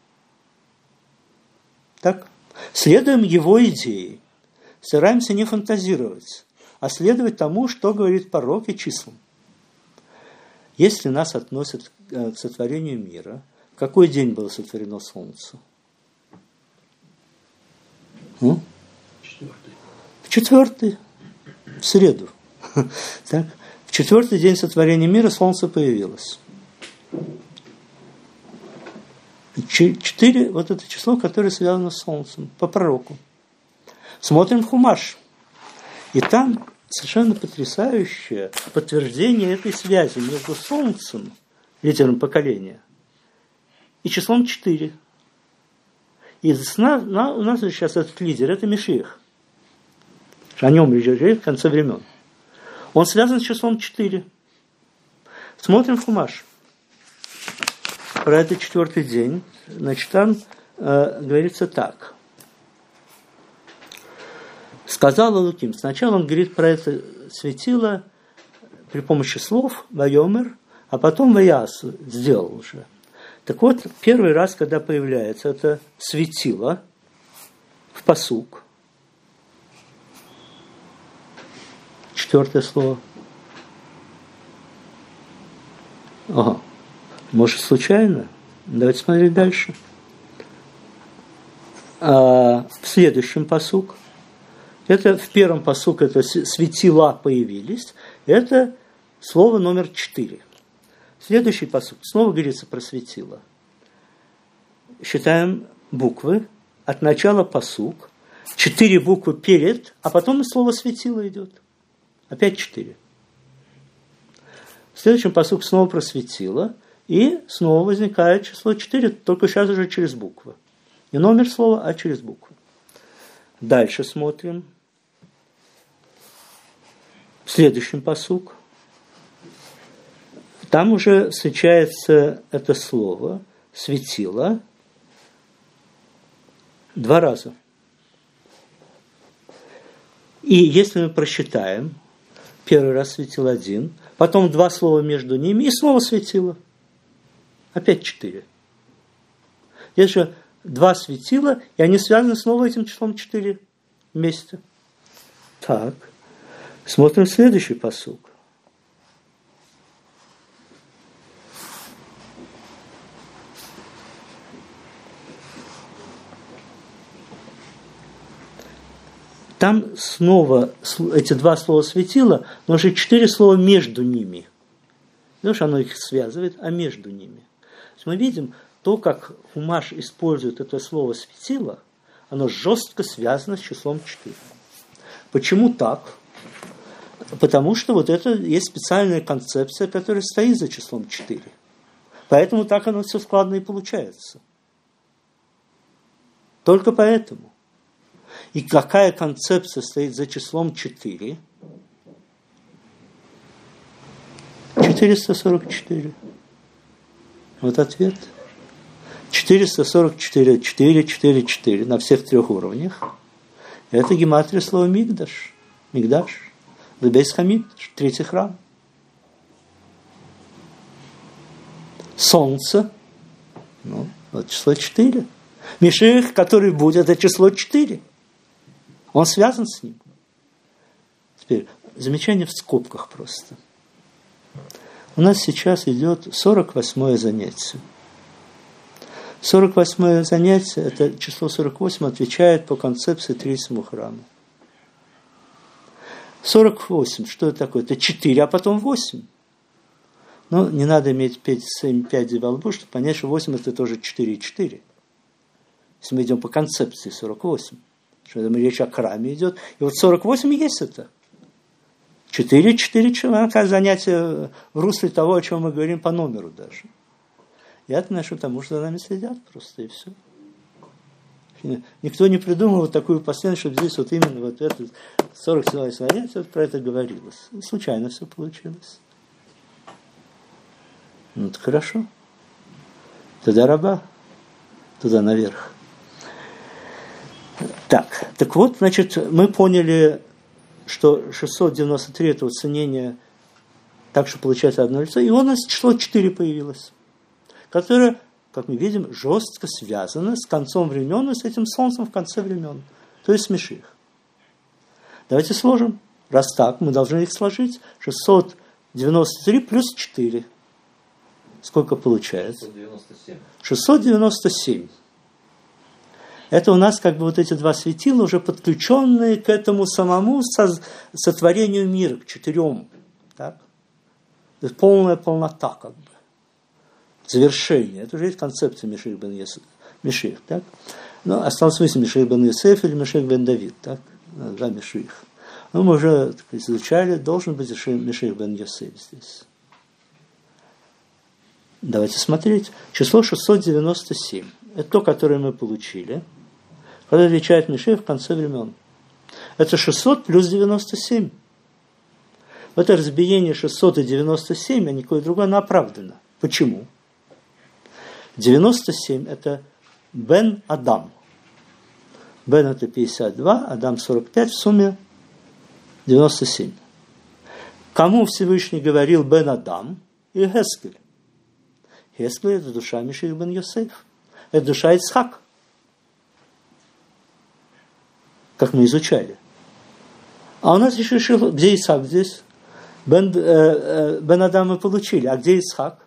Так? Следуем его идее. Стараемся не фантазировать, а следовать тому, что говорит пророк и числам. Если нас относят к сотворению мира, в какой день было сотворено солнце? М? Четвертый. В четвертый. В среду. Так? В четвертый день сотворения мира солнце появилось. Четыре, вот это число, которое связано с солнцем, по пророку. Смотрим Хумаш. И там совершенно потрясающее подтверждение этой связи между солнцем, лидером поколения, и числом четыре. И на, на, у нас сейчас этот лидер, это Машиах. О нем речь в конце времен. Он связан с числом четыре. Смотрим Хумаш. Про этот четвертый день. Значит, там э, говорится так. Сказал Элоким. Сначала он говорит про это светило при помощи слов «Вайомер», а потом «Ваясу» сделал уже. Так вот, первый раз, когда появляется это светило в пасук, четвертое слово. Ага. Может, случайно? Давайте смотреть дальше. А в следующем пасук. Это в первом пасук это светила появились. Это слово номер четыре. Следующий пасук. Снова говорится про светила. Считаем буквы. От начала пасук. Четыре буквы перед, а потом и слово светило идет. Опять четыре. В следующем пасук снова про светило. И снова возникает число четыре, только сейчас уже через буквы. Не номер слова, а через буквы. Дальше смотрим. В следующем пасук. Там уже встречается это слово светило два раза. И если мы просчитаем, первый раз светило один, потом два слова между ними и снова светило. Опять четыре. Здесь же два светила, и они связаны снова этим числом четыре вместе. Так. Смотрим следующий пасук. Там снова эти два слова светила, но уже четыре слова между ними. Не потому что оно их связывает, а между ними. Мы видим то, как Хумаш использует это слово светило, оно жестко связано с числом четыре. Почему так? Потому что вот это есть специальная концепция, которая стоит за числом четыре. Поэтому так оно все складно и получается. Только поэтому. И какая концепция стоит за числом четыре? четыреста сорок четыре. Вот ответ. четыреста сорок четыре, четыре, четыре, четыре на всех трех уровнях. Это гематрия слова мигдаш. Мигдаш. Бейс хамикдаш. Третий храм. Солнце. Ну, вот число четыре. Мишиах, который будет, это число четыре. Он связан с ним. Теперь, замечание в скобках просто. У нас сейчас идет сорок восьмое занятие. сорок восьмое занятие, это число сорок восемь, отвечает по концепции третьему храму. сорок восемь, что это такое? Это четыре, а потом восемь. Ну, не надо иметь семь пядей во лбу, чтобы понять, что восемь это тоже четыре и четыре. Если мы идем по концепции сорок восемь, что это речь о храме идет. И вот сорок восемь и есть это. четыре, четыре человека, занятие в русле того, о чем мы говорим по номеру даже. Я отношу к тому, что за нами следят просто, и все. Никто не придумал вот такую последовательность, чтобы здесь вот именно вот это сорок человек занятий, вот про это говорилось. Случайно все получилось. Ну, это хорошо. Туда раба, туда наверх. Так, так вот, значит, мы поняли, что шестьсот девяносто три это уценение, так что получается одно лицо, и у нас число четыре появилось, которое, как мы видим, жестко связано с концом времен и с этим солнцем в конце времен, то есть с Мишиах. Давайте сложим. Раз так, мы должны их сложить. шестьсот девяносто три плюс четыре. Сколько получается? шестьсот девяносто семь. шестьсот девяносто семь. Это у нас как бы вот эти два светила, уже подключенные к этому самому сотворению мира, к четырем. Так? То есть полная полнота как бы. Завершение. Это уже есть концепция Мишиах бен Йосеф. Мишиах, так? Но осталось мысль Мишиах бен Йосеф или Мишиах бен Давид, так? Два Мишиах. Ну, мы уже так, изучали, должен быть Мишиах бен Йосеф здесь. Давайте смотреть. Число шестьсот девяносто семь. Это то, которое мы получили, когда отвечает Мишиах в конце времен. Это шестьсот плюс девяносто семь. В это разбиение шестьсот и девяносто семь, а никакое другое, оно оправдано. Почему? девяносто семь – это Бен Адам. Бен – это пятьдесят два, Адам – сорок пять, в сумме девяносто семь. Кому Всевышний говорил Бен Адам? И Хескель. Хескель – это душа Мишиах бен Йосеф. Это душа Ицхак. Как мы изучали. А у нас еще, еще где Ицхак здесь? Бен, э, э, Бен Адам мы получили. А где Ицхак?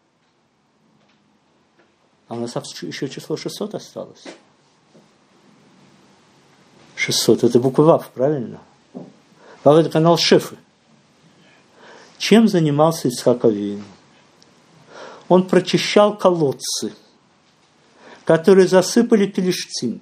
А у нас еще число шестьсот осталось. шестьсот. Это буква Вав, правильно? Вав – это канал Шефы. Чем занимался Ицхак Авину? Он прочищал колодцы, которые засыпали Пелиштим.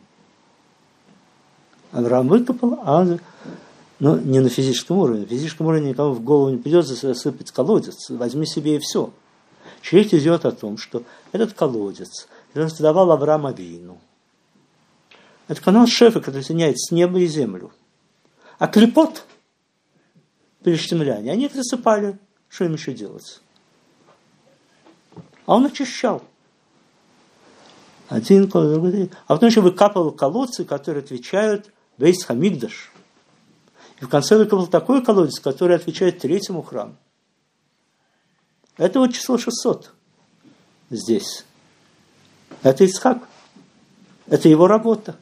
Авраам выкопал, а он, ну, не на физическом уровне. На физическом уровне никому в голову не придет засыпать колодец. Возьми себе и все. Речь идет о том, что этот колодец, который создавал Авраам Авину, это канал Шефа, который соединяет с неба и землю. А клипот, пелиштимляне, они их засыпали. Что им еще делать? А он очищал. Один колодец, другой. А потом еще выкапывал колодцы, которые отвечают Бейс Хамикдаш. И в конце выкопал такой колодец, который отвечает третьему храму. Это вот число шестьсот здесь. Это Ицхак. Это его работа.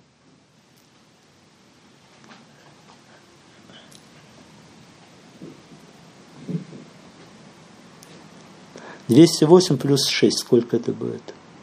двести восемь плюс шесть. Сколько это будет?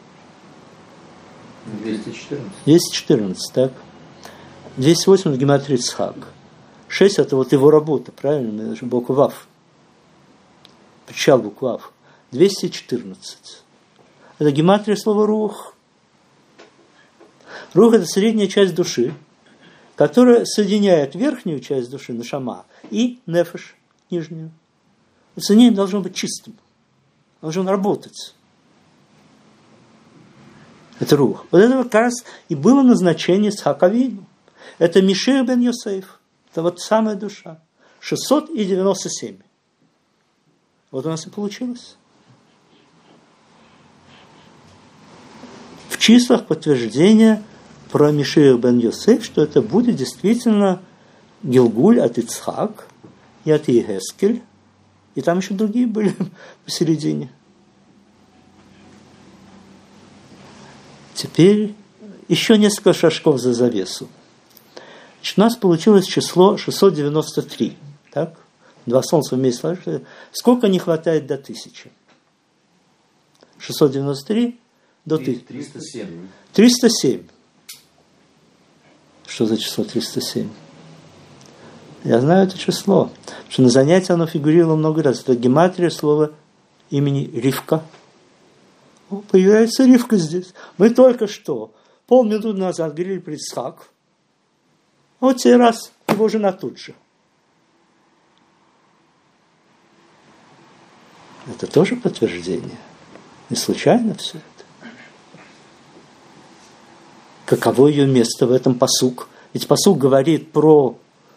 двести четырнадцать. двести четырнадцать, так? двести восемь – это гематрия Ицхак. шесть – это вот его работа, правильно? Это же буква Вав. Причал буква Вав. двести четырнадцать. Это гематрия слова рух. Рух – это средняя часть души, которая соединяет верхнюю часть души, нашама, и нефеш, нижнюю. Соединение должно быть чистым. Он должен работать. Это рух. Вот это как раз и было назначение Ицхака Авину. Это Мишиах бен Йосеф. Это вот самая душа. шестьсот девяносто семь. Вот у нас и получилось. В числах подтверждение про Мишиах бен Йосеф, что это будет действительно Гилгуль от Ицхак и от Егескель. И там еще другие были посередине. Теперь еще несколько шажков за завесу. Значит, у нас получилось число шестьсот девяносто три. Так? Два солнца вместе сложились. Сколько не хватает до тысячи? шестьсот девяносто три до тысячи. триста семь. триста семь. Что за число триста семь? Я знаю это число. Потому что на занятии оно фигурировало много раз. Это гематрия слова имени Ривка. О, появляется Ривка здесь. Мы только что, полминуты назад, говорили про Ицхак. Вот сей раз его жена тут же. Это тоже подтверждение. Не случайно все это. Каково ее место в этом пасук? Ведь пасук говорит про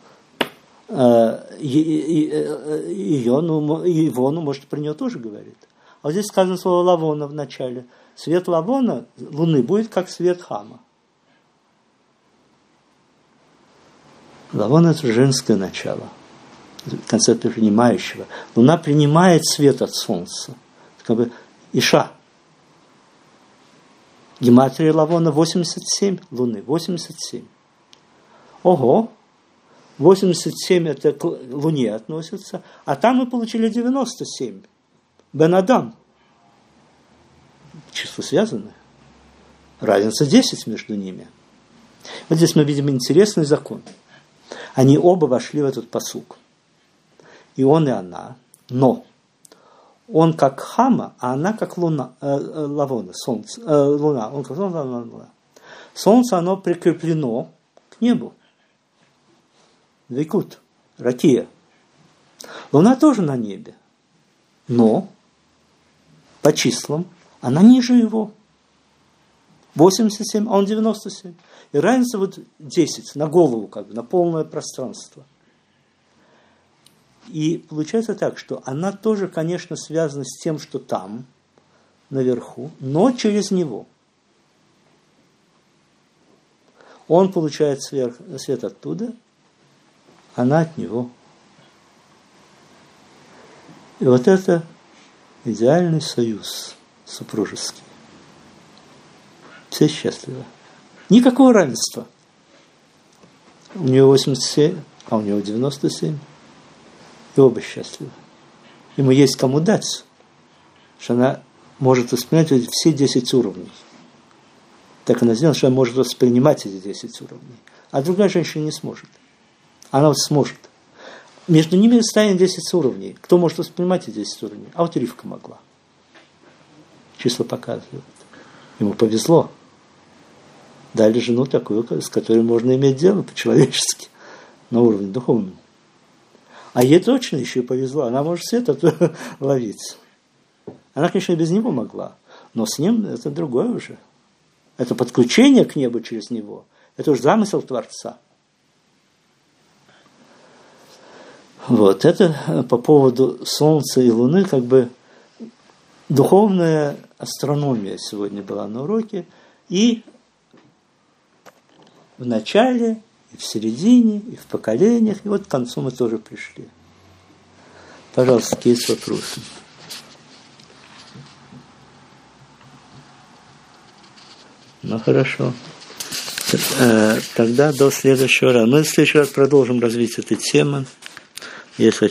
э, ее, ну, его, ну, может, про нее тоже говорит. А вот здесь сказано слово лавона в начале. Свет лавона, луны, будет как свет Хама. Лавон – это женское начало, концепт принимающего. Луна принимает свет от солнца. Как бы Иша. Гематрия лавона восемьдесят семь луны. восемьдесят семь. Ого! восемьдесят семь это к луне относится. А там мы получили девяносто семь. Бен Адам. Числа связаны. Разница десять между ними. Вот здесь мы видим интересный закон. Они оба вошли в этот пасук. И он, и она. Но он как Хама, а она как луна, э, э, лавона, солнце, э, луна. Он как луна, луна, луна. Солнце, оно прикреплено к небу. Викут, ракия. Луна тоже на небе. Но по числам она ниже его. восемьдесят семь, а он девяносто семь. И разница вот десять, на голову, как бы, на полное пространство. И получается так, что она тоже, конечно, связана с тем, что там, наверху, но через него. Он получает сверх, свет оттуда, она от него. И вот это идеальный союз супружеский. Все счастливы. Никакого равенства. У нее восемьдесят семь, а у него девяносто семь. И оба счастливы. Ему есть кому дать. Что она может воспринять все десять уровней. Так она сделала, что она может воспринимать эти десять уровней. А другая женщина не сможет. Она вот сможет. Между ними станет десять уровней. Кто может воспринимать эти десять уровней? А вот Ривка могла. Числа показывают. Ему повезло. Дали жену такую, с которой можно иметь дело по-человечески, на уровне духовном. А ей точно еще и повезло. Она может свет ловить. Она, конечно, без него могла. Но с ним это другое уже. Это подключение к небу через него. Это уже замысел Творца. Вот. Это по поводу Солнца и Луны, как бы духовная астрономия сегодня была на уроке. И в начале, и в середине, и в поколениях. И вот к концу мы тоже пришли. Пожалуйста, какие есть вопросы? Ну, хорошо. Тогда до следующего раза. Мы в следующий раз продолжим развитие этой темы. Если